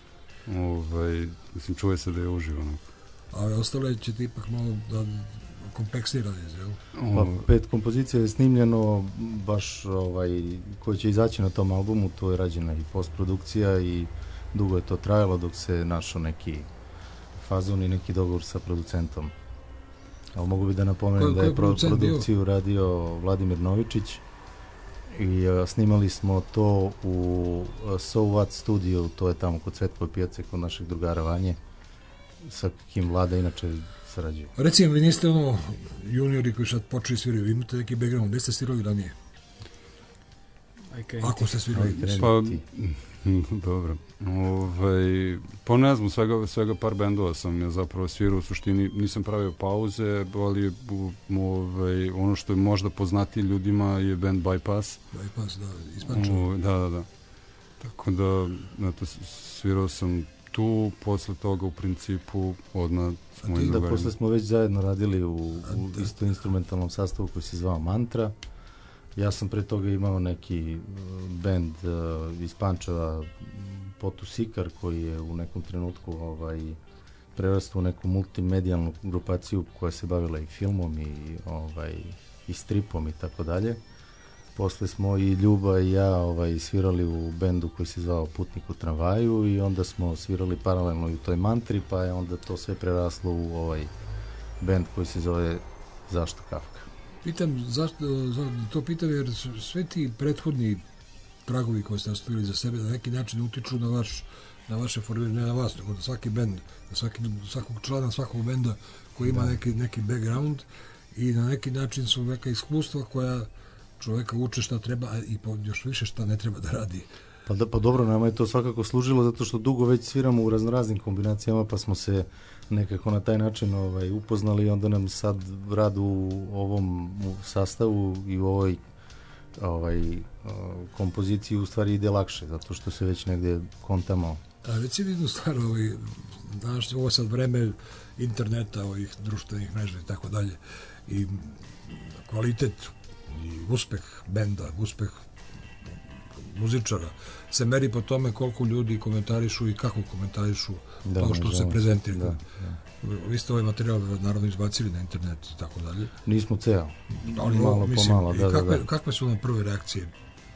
ovaj, mislim, čuje se da je uživo. Ne? A ostale ćete ipak malo da kompleksirali, jel? Pa pet kompozicija je snimljeno baš ovaj, koji će izaći na tom albumu, to je rađena i postprodukcija i dugo je to trajalo dok se našao neki fazon i neki dogovor sa producentom. Ali mogu bi da napomenem da je pro, produkciju bio? radio Vladimir Novičić i a, snimali smo to u a, So What studiju, to je tamo kod Cvetkove pijace, kod našeg drugara Vanje, sa kim Vlada inače sarađuju. Recimo, vi niste ono juniori koji sad počeli sviraju, vi imate neki background, gde ste svirali ranije? Ako ste svirali? Pa, dobro. Ovaj, pa ne znam, svega, svega par bendova sam ja zapravo svirao, u suštini nisam pravio pauze, ali ovaj, ono što je možda poznatiji ljudima je band Bypass. Bypass, da, ispančano. Da, da, da. Tako da, eto, svirao sam tu, posle toga u principu odmah s mojim drugarima. Da, posle smo već zajedno radili u, u isto instrumentalnom sastavu koji se zvao Mantra. Ja sam pre toga imao neki band uh, iz Pančeva, Potu Sikar, koji je u nekom trenutku ovaj, prerastao u neku multimedijalnu grupaciju koja se bavila i filmom i, ovaj, i stripom i tako dalje. Posle smo i Ljuba i ja ovaj, svirali u bendu koji se zvao Putnik u tramvaju i onda smo svirali paralelno i u toj Mantri, pa je onda to sve preraslo u ovaj bend koji se zove Zašto Kafka. Pitam, zašto, to pitam jer sve ti prethodni tragovi koje ste ostavili za sebe na neki način utiču na vaš na vaše formiranje, ne na vas, nego na svaki bend, na svaki, svakog člana svakog benda koji ima neki, neki background i na neki način su neka iskustva koja čoveka uče šta treba, a i još više šta ne treba da radi. Pa, da, pa dobro, nama je to svakako služilo zato što dugo već sviramo u raznoraznim kombinacijama, pa smo se nekako na taj način ovaj, upoznali i onda nam sad rad u ovom sastavu i u ovoj ovaj, kompoziciji u stvari ide lakše, zato što se već negde kontamo. A reci mi jednu stvar, ovaj, danas ovo sad vreme interneta, ovih društvenih mreža i tako dalje, i kvalitet i uspeh benda, uspeh muzičara se meri po tome koliko ljudi komentarišu i kako komentarišu da, to što se prezentira. Da, da. Vi ste ovaj materijal naravno izbacili na internet i tako dalje. Nismo ceo, ali malo mislim, po malo. Da, kakve, da, da. kakve su nam prve reakcije?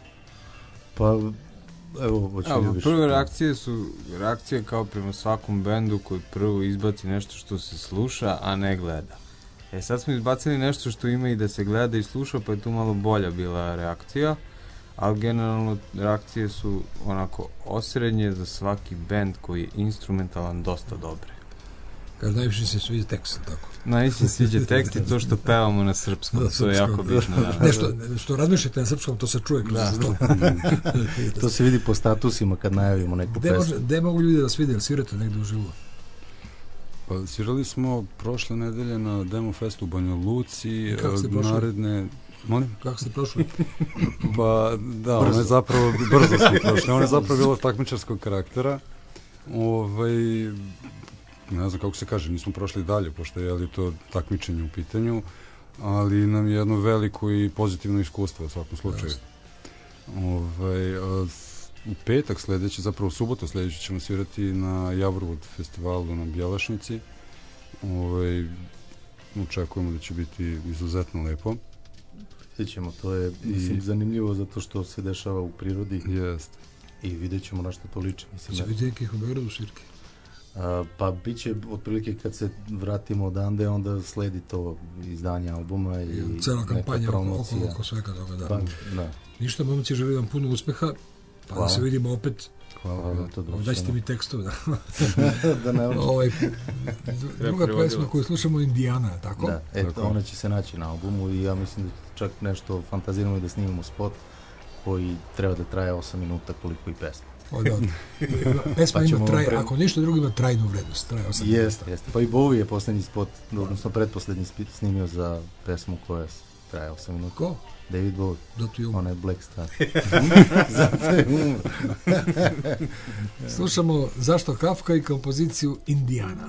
Pa, evo, evo prve reakcije su reakcije kao prema svakom bendu koji prvo izbaci nešto što se sluša, a ne gleda. E sad smo izbacili nešto što ima i da se gleda i sluša, pa je tu malo bolja bila reakcija, ali generalno reakcije su onako osrednje za svaki bend koji je instrumentalan dosta dobre. Kaže, najviše se sviđa tekst, tako? Najviše se sviđa tekst i to što pevamo na srpskom, to srpskom, je jako bitno. Da. Ne, što, što razmišljate na srpskom, to se čuje. Da. To se vidi po statusima kad najavimo neku de pesmu. Gde mogu ljudi da vas vide, ali svirate negde u živo? Pa svirali smo prošle nedelje na Demo Festu u Banja Luci, naredne Molim? Kako ste prošli? Pa da, ono je zapravo, brzo smo prošli, ono je zapravo bilo takmičarskog karaktera. Ovaj, ne znam kako se kaže, nismo prošli dalje, pošto je li to takmičenje u pitanju, ali nam je jedno veliko i pozitivno iskustvo u svakom slučaju. Ovaj, a, u petak sledeći, zapravo u subotu sledeći ćemo svirati na Javorvud festivalu na Bjelašnici. Ovaj, očekujemo da će biti izuzetno lepo. Vidjet ćemo, to je mislim, I... zanimljivo zato što se dešava u prirodi. Jeste. I vidjet ćemo na što to liči. Mislim, će biti nekih u Beogradu svirke? A, pa bit će otprilike kad se vratimo odande, onda sledi to izdanje albuma i, I cela kampanja oko, oko svega toga. Da. Pa, da. Ništa, momci, želim vam puno uspeha, pa Hvala. Da se vidimo opet. Hvala, da to došlo. Daćete mi tekstove. Da, da ne ovaj, druga pesma koju slušamo je Indijana, tako? Da, eto, ona će se naći na albumu i ja mislim da čak nešto fantaziramo da snimamo spot koji treba da traje osam minuta koliko i pesma. O, da. Pesma pa ima traj, pre... ako ništa drugo ima trajnu vrednost, traje osam minuta. Jeste, jeste. Pa i Bowie je poslednji spot, odnosno pretposlednji snimio za pesmu koja traje osam minuta. Ko? David Bowie. Zato je umro. Ona je Black Star. Zato je umro. Slušamo Zašto Kafka i kompoziciju Indijana.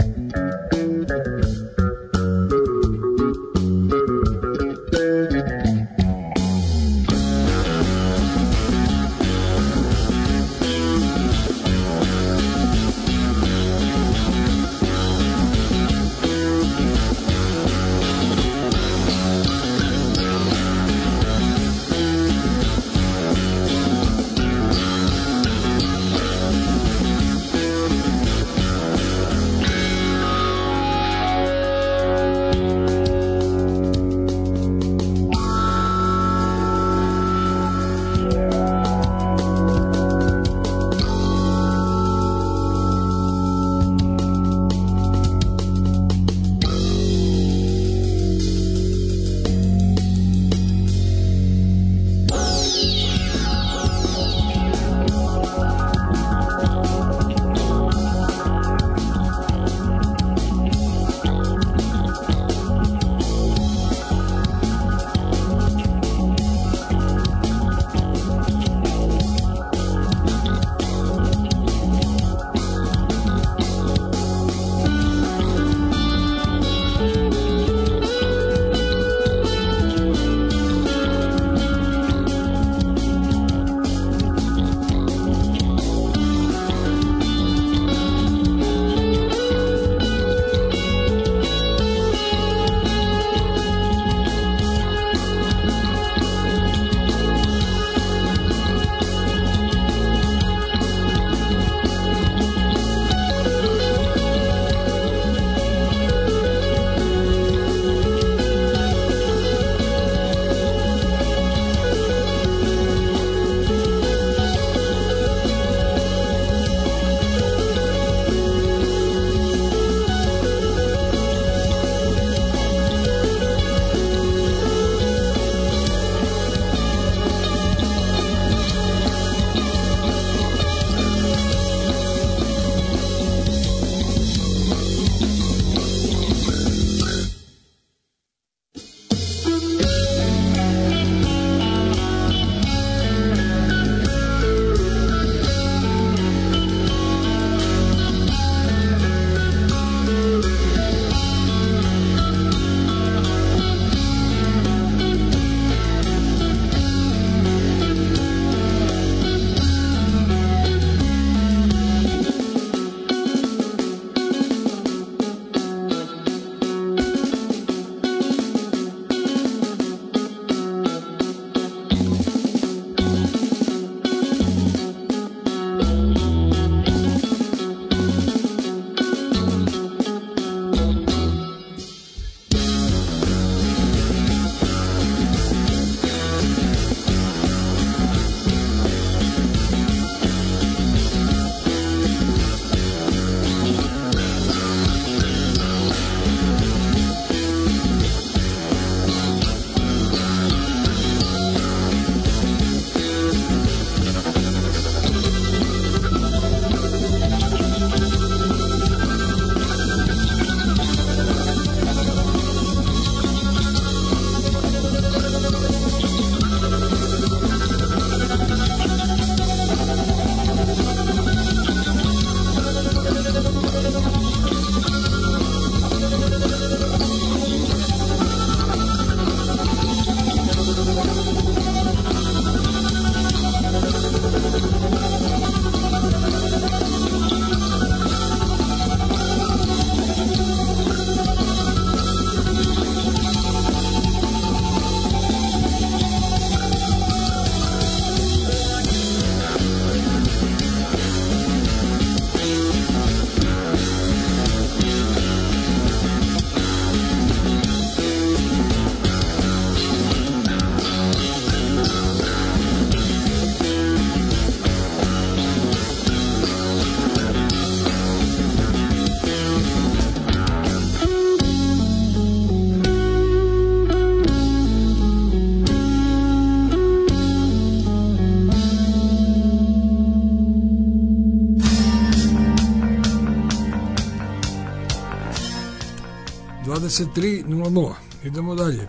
dvadeset tri nula nula. Idemo dalje.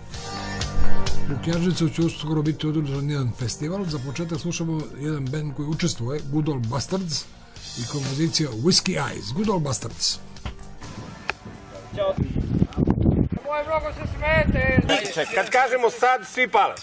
U Knjaževcu će uskoro biti održan jedan festival. Za početak slušamo jedan band koji učestvuje, Good Old Bastards, i kompozicija Whiskey Eyes. Good Old Bastards. Moje mnogo se smete. Kad kažemo sad, svi pale.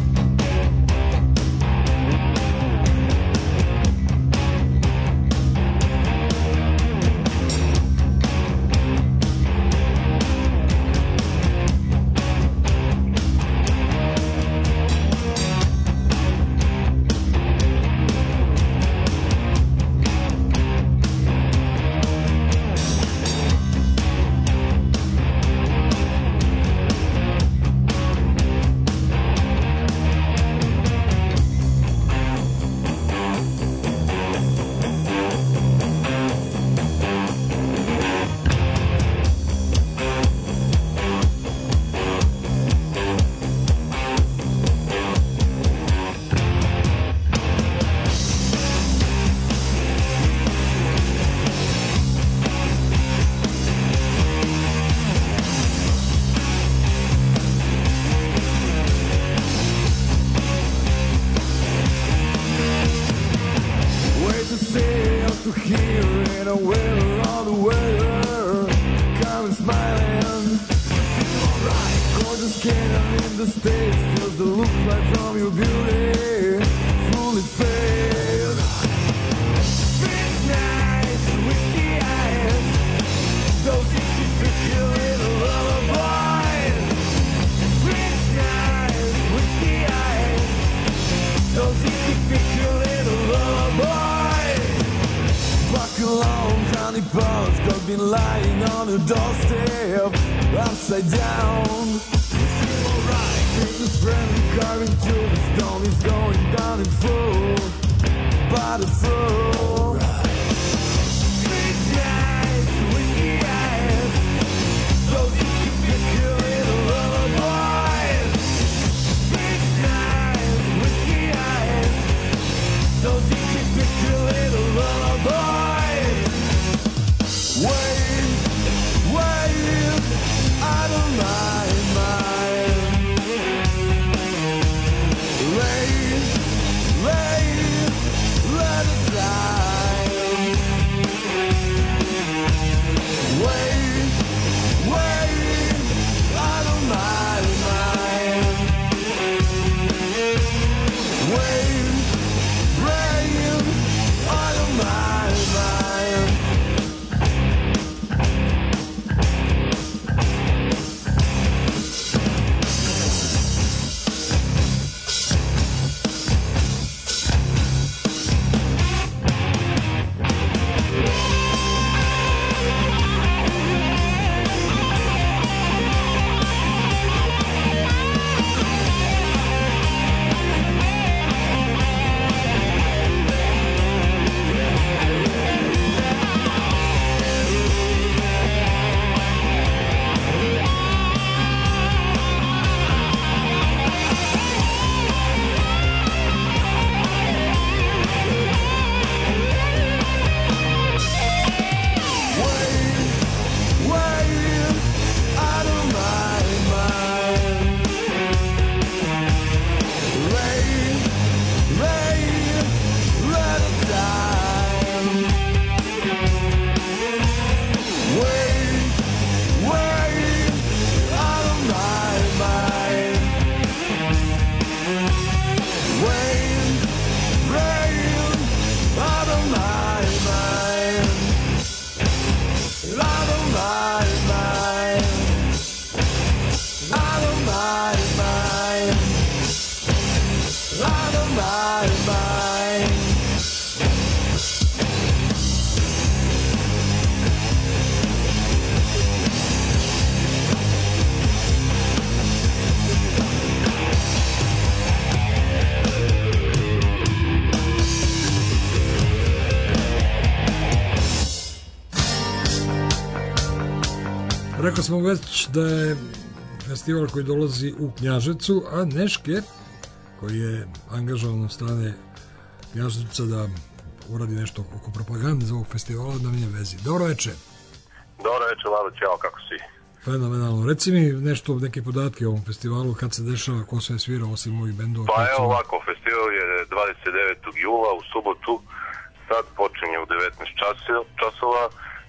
Rekao smo već da je festival koji dolazi u Knjaževcu, a Neške, koji je angažovan od strane Knjaževca da uradi nešto oko propagande za ovog festivala, nam nije vezi. Dobro večer. Dobro večer, Lado, ćao, kako si? Fenomenalno. Reci mi nešto, neke podatke o ovom festivalu, kad se dešava, ko sve svira osim ovih bendova? Pa evo ovako, festival je dvadeset devetog jula u subotu, sad počinje u devetnaest časova,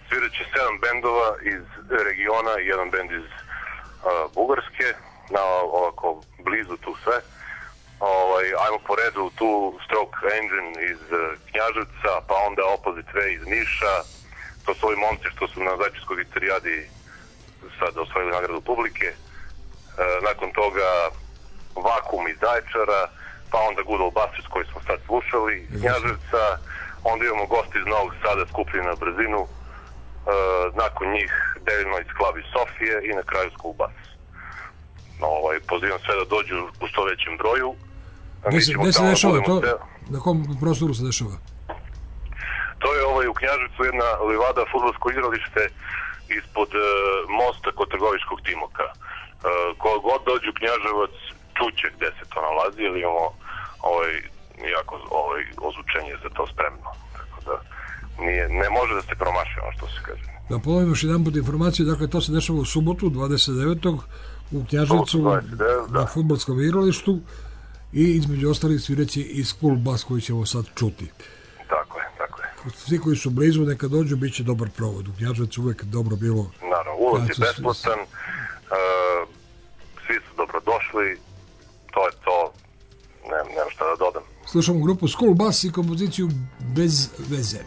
sviraće sedam bendova iz regiona i jedan bend iz uh, Bugarske, na ovako blizu tu sve. Ovaj, ajmo po redu tu Stroke Engine iz uh, Knjaževca, pa onda Opposite Way iz Niša. To su ovi momci što su na Zaječarskoj viktorijadi sad osvojili nagradu publike. Uh, nakon toga Vakum iz Zaječara, pa onda Good Old Bastards koji smo sad slušali iz Knjaževca. Onda imamo gosti iz Novog Sada skupljeni na brzinu. Uh, nakon njih Devil Club iz Sofije i na kraju School Bus. No, ovaj, pozivam sve da dođu u što većem broju. Gde se, gde se dešava to? Sve... Na kom prostoru se dešava? To je ovaj, u Knjaževcu jedna livada, fudbalsko igralište ispod uh, mosta kod Trgoviškog Timoka. Uh, ko god dođe u Knjaževac čuće gde se to nalazi, ili imamo ovaj, jako ovaj, ozvučenje za to spremno. Tako da nije, ne može da se promaši ono što se kaže. Da ponovim još jedan put informaciju, dakle to se dešava u subotu dvadeset devetog u Knjaževcu na fudbalskom igralištu i između ostalih svireći i School Bus koji ćemo sad čuti. Tako je, tako je. Svi koji su blizu neka dođu, bit će dobar provod. U Knjaževcu uvek dobro bilo. Naravno, ulaz je besplatan, uh, svi su dobrodošli, to je to, nemam, nemam šta da dodam. Slušamo grupu School Bus i kompoziciju Bez veze.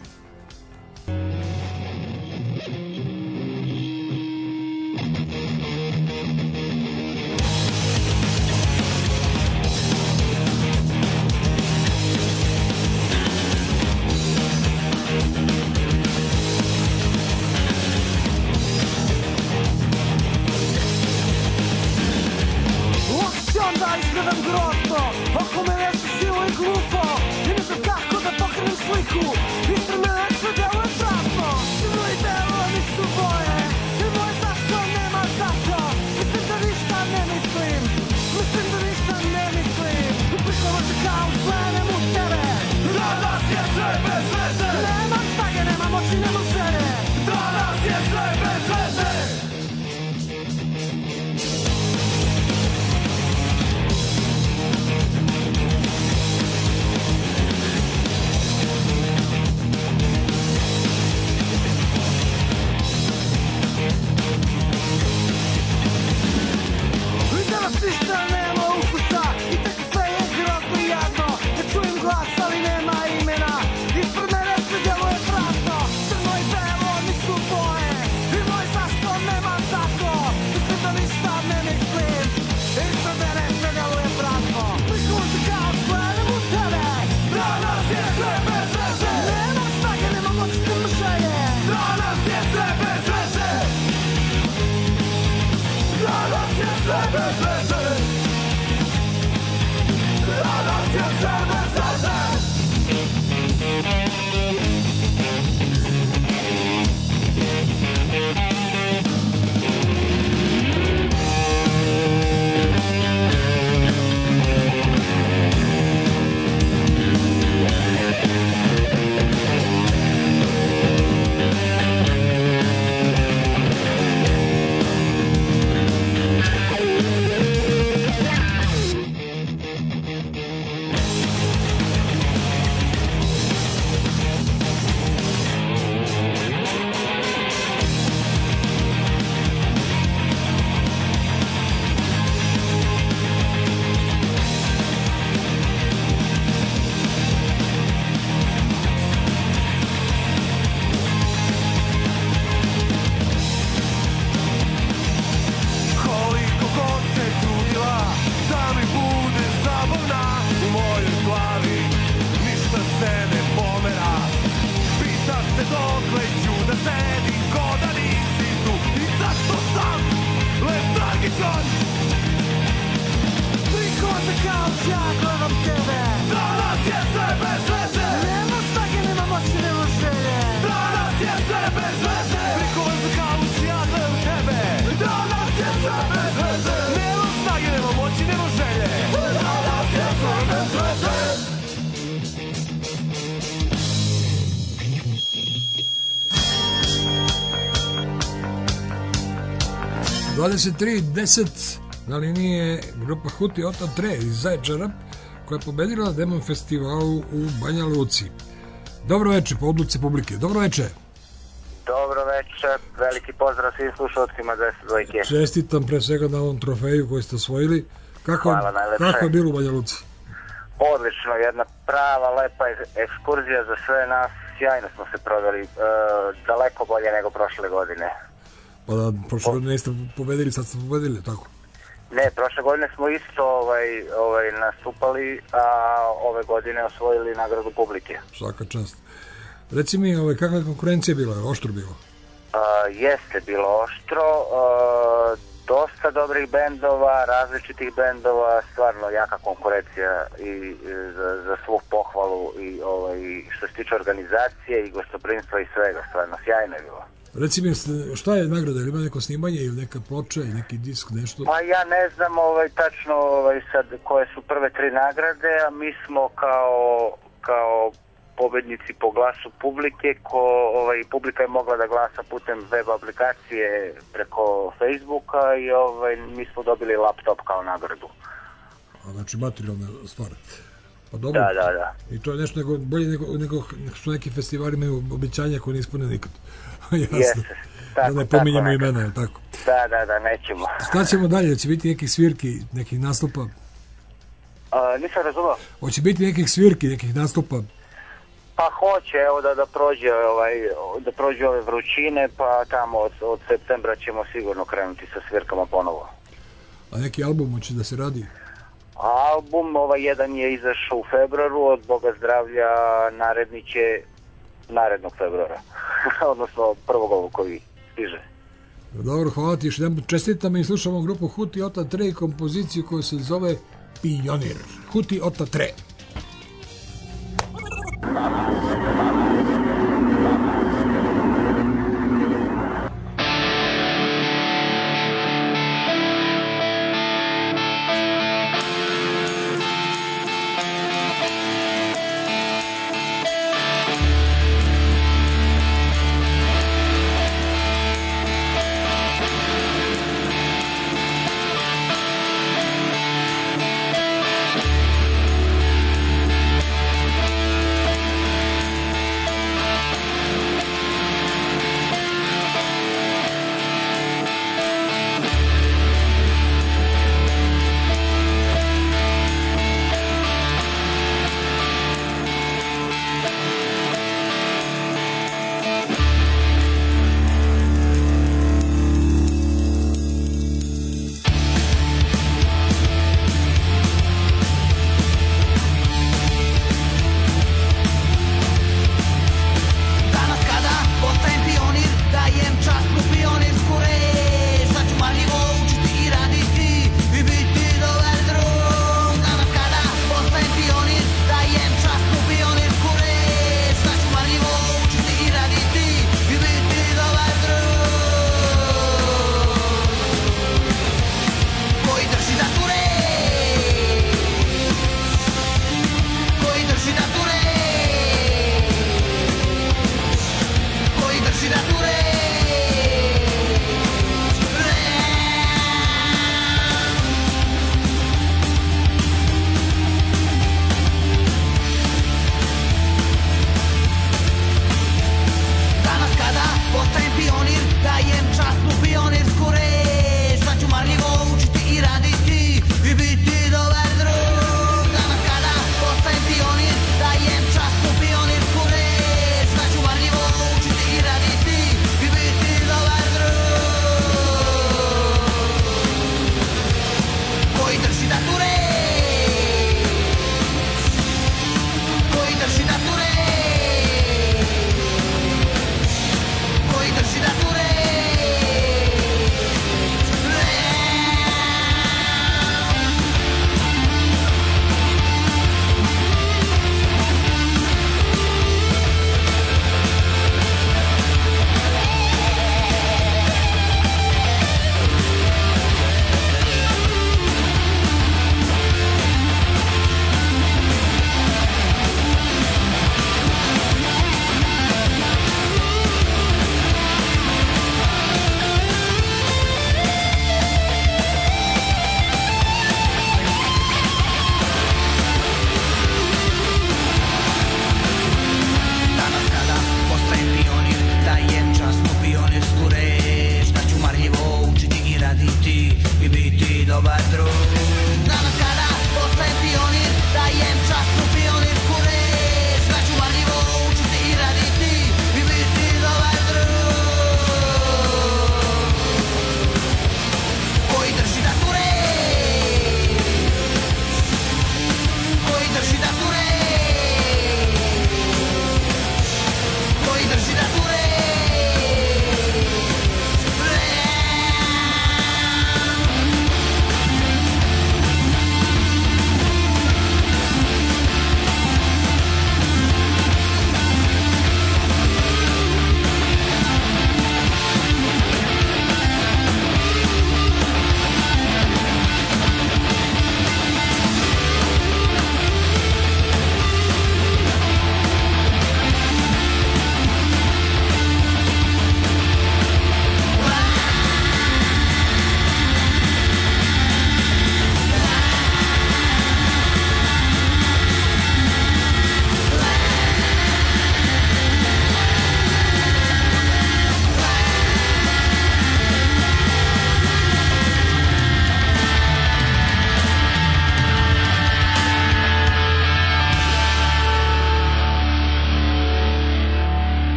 dvadeset tri deset na liniji je grupa Huti Ota Tre iz Zaječara koja je pobedila na Demon festivalu u Banja Luci. Dobro večer po odluci publike. Dobro večer. Dobro večer, veliki pozdrav svim slušalcima dvesta dvojke. Čestitam pre svega na ovom trofeju koji ste osvojili. Kako, Hvala najlepše. kako je bilo u Banja Luci? Odlično, jedna prava, lepa ekskurzija za sve nas. Sjajno smo se proveli, e, daleko bolje nego prošle godine. Pa da, prošle godine niste pobedili, sad ste pobedili, tako? Ne, prošle godine smo isto ovaj, ovaj, nastupali, a ove godine osvojili nagradu publike. Svaka čast. Reci mi, ovaj, kakva je konkurencija bila? Je oštro bilo? Uh, jeste bilo oštro, uh, dosta dobrih bendova, različitih bendova, stvarno jaka konkurencija i, i za, za svu pohvalu i ovaj, što se tiče organizacije i gostoprinstva i svega, stvarno sjajno je bilo. Reci mi, šta je nagrada? Ili ima neko snimanje ili neka ploča ili neki disk, nešto? Pa ja ne znam ovaj, tačno ovaj, sad koje su prve tri nagrade, a mi smo kao, kao pobednici po glasu publike, ko, ovaj, publika je mogla da glasa putem web aplikacije preko Facebooka i ovaj, mi smo dobili laptop kao nagradu. A, znači materijalna stvar. Pa dobro. Da, da, da. I to je nešto nego, bolje nego, nego što neki festivali imaju obećanja koje ne ispune nikad. Jasno. Jeste. Tako, da ne pominjamo tako, imena, je tako? Da, da, da, nećemo. Šta ćemo dalje? Će biti nekih svirki, nekih nastupa? A, nisam razumao. Hoće biti nekih svirki, nekih nastupa? Pa hoće, evo da, da prođe ovaj, da prođe ove vrućine, pa tamo od, od septembra ćemo sigurno krenuti sa svirkama ponovo. A neki album hoće da se radi? Album, ovaj jedan je izašao u februaru, od Boga zdravlja naredni će narednog februara. Odnosno prvog ovog koji stiže. Dobro, hvala ti još jedan. Čestitam i slušamo grupu Huti Ota Tre i kompoziciju koju se zove Pionir. Huti Ota Tre. Thank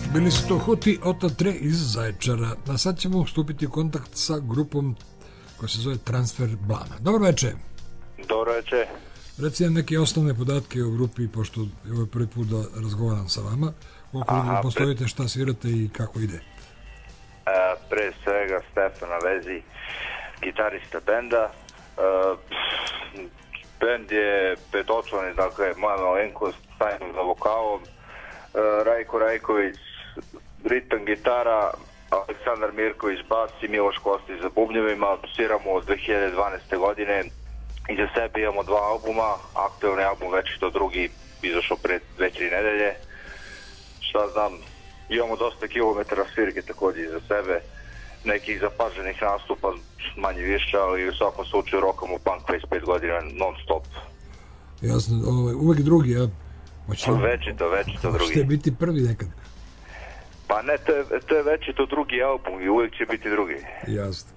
Bili su to Huti Ota Tre iz Zaječara. A sad ćemo stupiti u kontakt sa grupom koja se zove Transfer Blama. Dobro večer. Dobro večer. Reci nam neke osnovne podatke o grupi, pošto je ovo prvi put da razgovaram sa vama. Koliko Aha, postojite, pre... šta svirate i kako ide? E, pre svega Stefan na vezi, gitarista benda. E, bend je petočlani, dakle moja malenkost, sajno za vokalom, e, Rajko Rajković, ritam gitara, Aleksandar Mirković bas i Miloš Kostić za bubnjevima. Sviramo od dve hiljade dvanaeste. godine. Iza sebe imamo dva albuma, aktualni album Večito drugi izašao pre dve tri nedelje. Šta znam, imamo dosta kilometara svirke također iza sebe, nekih zapaženih nastupa manje više, ali u svakom slučaju rokamo punk dvadeset pet godina non stop. Jasno, ovaj, uvek drugi, ja? Hoće... Večito, Večito drugi. Hoćete biti prvi nekad? Pa ne, to je, to je Večito drugi album i uvek će biti drugi. Jasno.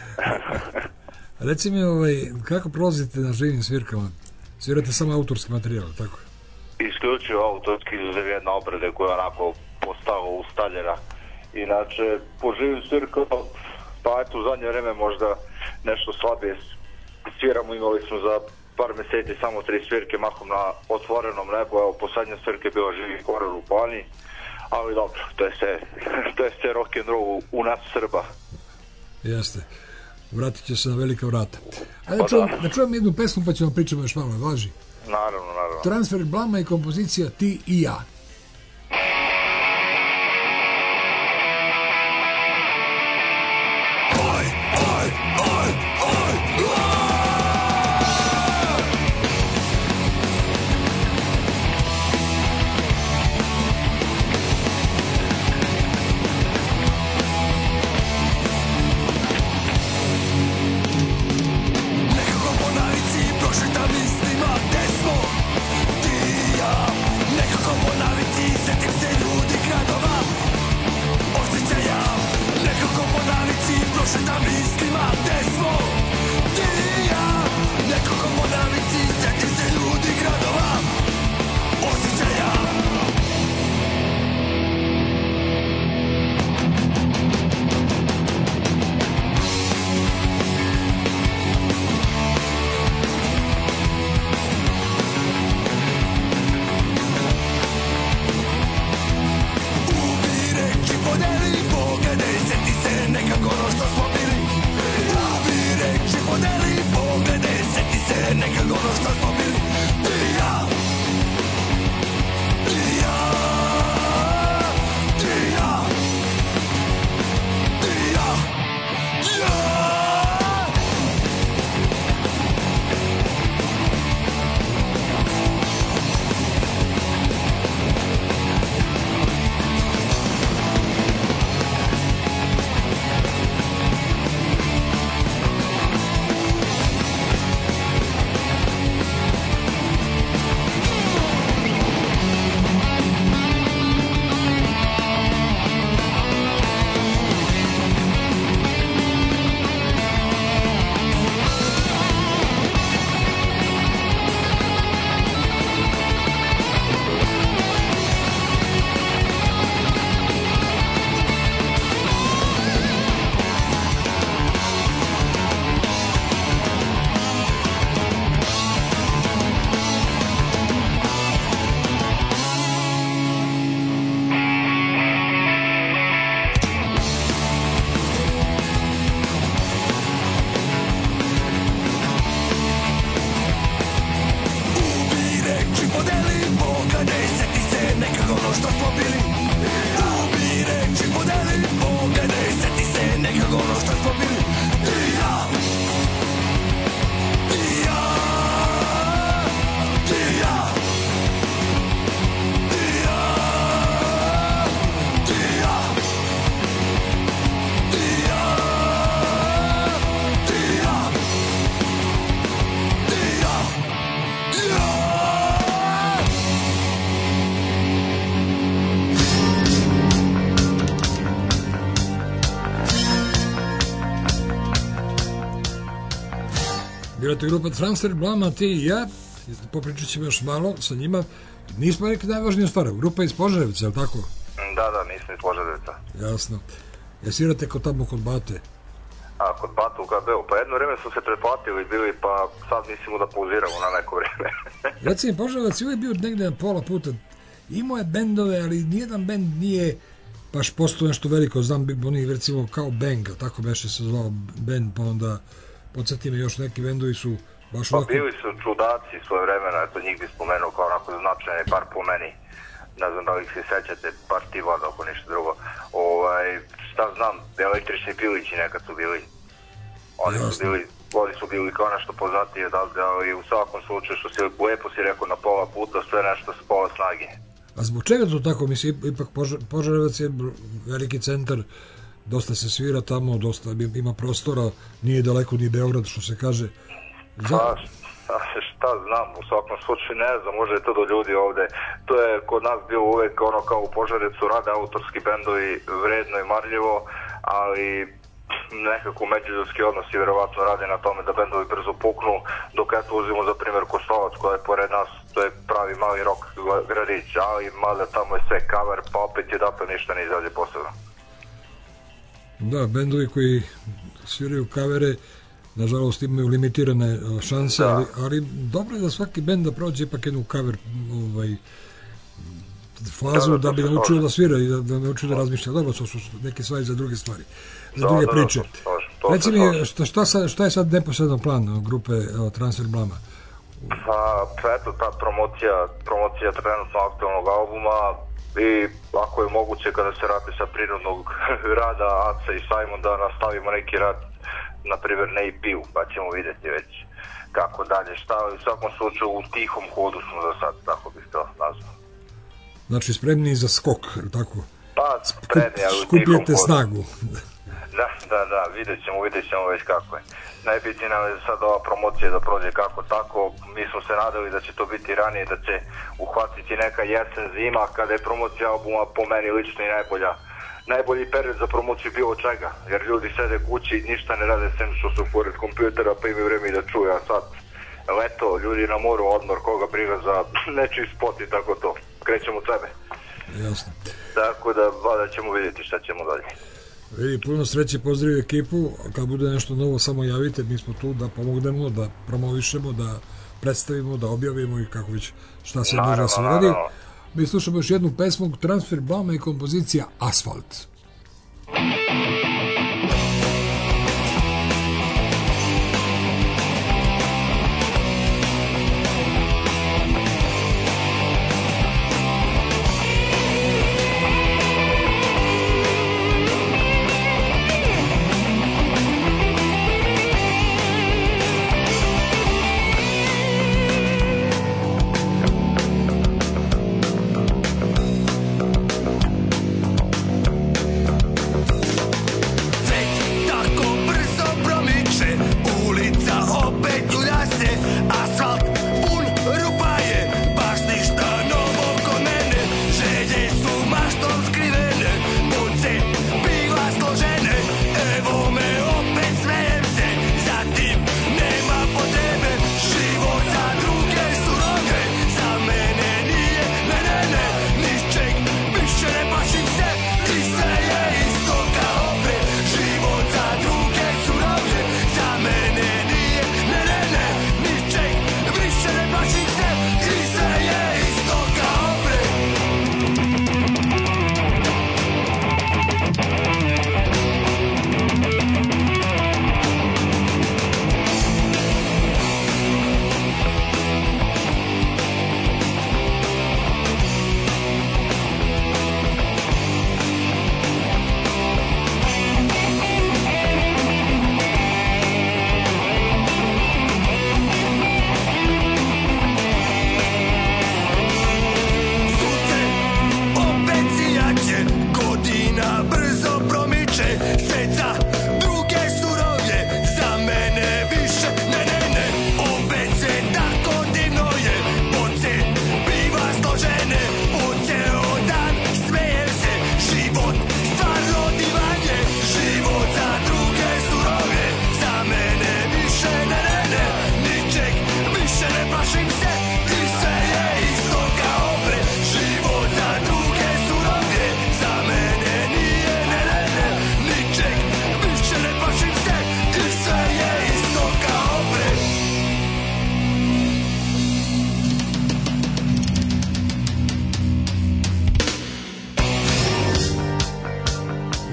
Reci mi, ovaj, kako prolazite na živim svirkama? Svirate samo autorski materijal, tako? Isključivo autorski, izuzev jedna obrade koja je onako postala ustaljena. Inače, po živim svirkama, pa eto u zadnje vreme možda nešto slabije sviramo, imali smo za par meseci samo tri svirke, mahom na otvorenom nebu, evo poslednja svirka je bila Živi horor u Plani, ali dobro, to je sve, to je sve rock'n'roll u, u nas Srba. Jeste. Vratit će se na velika vrata. Ajde, pa čujem, da. da čujem jednu pesmu pa ćemo pričamo još malo, važi? Naravno, naravno. Transfer Blama i kompozicija Ti i ja. Oj, oj, oj, oj, oj. Prošetam mislima gde smo ti i ja. Nekako po navici sjetim se ljudi, gradova, osjećaja. Ubi reči, podeli pogledaj, sjeti se nekako ono što smo bili. Ubi reči, podeli pogledaj, sjeti se nekako ono što smo bili. Ti i ja, ti i ja, ti i ja, ti i ja, ja. Birate grupa Transfer Blama, Ti i ja. Popričat ćemo još malo sa njima. Nismo rekli najvažniju stvar, grupa iz Požarevca, je li tako? Da, da, nisam iz Požarevca. Jasno. Ja svirate kod tamo kod Bate? A, kod Bata u K B-u. Pa jedno vreme su se pretplatili bili, pa sad mislimo da pauziramo na neko vreme. Recimo, Požarevac je uvijek bio negde na pola puta. Imao je bendove, ali nijedan bend nije baš postao nešto veliko. Znam, oni recimo kao Bang, tako beše se zvao bend, pa onda podsjeti me još neki bendovi su baš Pa ovako... bili su čudaci svoje vremena, eto njih bi spomenuo kao onako značajni par po meni. Ne znam da li ih se sećate, par ti vada, ako ništa drugo. Ovaj, šta znam, električni pilići nekad su bili. Oni su bili, oni su bili kao nešto poznatije, ali u svakom slučaju što si lepo si rekao na pola puta, sve nešto s pola snage. A zbog čega to tako? Mislim, ipak Požarevac je veliki centar, dosta se svira tamo, dosta ima prostora, nije daleko ni Beograd, što se kaže. Za... Pa, šta znam, u svakom slučaju ne znam, može je to do ljudi ovde. To je kod nas bilo uvek ono kao u Požarevcu, rade autorski bendovi vredno i marljivo, ali nekako međuljudski odnosi vjerovatno rade na tome da bendovi brzo puknu, dok eto uzimo za primjer Kostolac koja je pored nas, to je pravi mali rock gradić, ali mada tamo je sve cover, pa opet je dakle ništa ne izađe posebno. Da, bendovi koji sviraju kavere nažalost imaju limitirane šanse, ali, ali dobro je da svaki bend da prođe ipak jednu cover ovaj, fazu da, da, da bi naučio da svira i da, da naučio da razmišlja. Dobro, to su neke stvari za druge stvari, za da, druge da, priče. Reci mi, šta, šta, šta, šta je sad neposredan plan grupe evo, Transfer Blama? Pa, eto, ta promocija, promocija trenutno aktualnog albuma i ako je moguće kada se radi sa prirodnog rada Aca i Simon da nastavimo neki rad na primjer na E P-u, pa ćemo vidjeti već kako dalje, šta, u svakom slučaju u tihom hodu smo za sad, tako bih to nazvao. Znači spremni za skok, tako? Pa spremni, ali u tihom skupljete hodu. Snagu. Da, da, da, vidjet ćemo, vidjet ćemo već kako je. Najbitnije nam je sad ova promocija da prođe kako tako, mi smo se nadali da će to biti ranije, da će uhvatiti neka jesen zima, kada je promocija albuma po meni lično i najbolja. Najbolji period za promociju bilo čega, jer ljudi sede kući i ništa ne rade sem što su pored kompjutera pa imaju vreme da čuju, a sad leto, ljudi na moru, odmor, koga briga za nečiji spot i tako to. Krećemo od sebe. Jasno. Tako da, vada ćemo vidjeti šta ćemo dalje. Vidi, puno sreće, pozdravim ekipu, kad bude nešto novo samo javite, mi smo tu da pomognemo, da promovišemo, da predstavimo, da objavimo i kako već šta se može da se radi. Mi slušamo još jednu pesmu Transfer Blama i kompozicija Asfalt.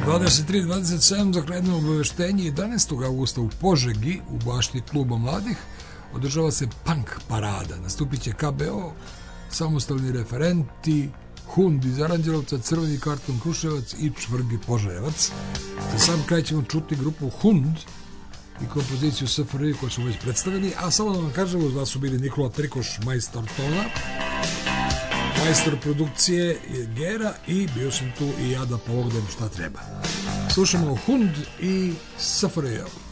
dvadeset tri dvadeset sedam za kraj jedno obaveštenje. jedanaestog avgusta u Požegi u bašti kluba mladih održava se punk parada. Nastupit će K B O, samostalni referenti, Hund iz Aranđelovca, Crveni karton Kruševac i Čvrgi Požarevac. Za sam kraj ćemo čuti grupu Hund i kompoziciju S F R I koju smo već predstavili, a samo da vam kažemo, uz vas su bili Nikola Trikoš, majstor tona, majstor produkcije je Gera i bio sam tu i ja da pomognem šta treba. Slušamo Hund i S F R I.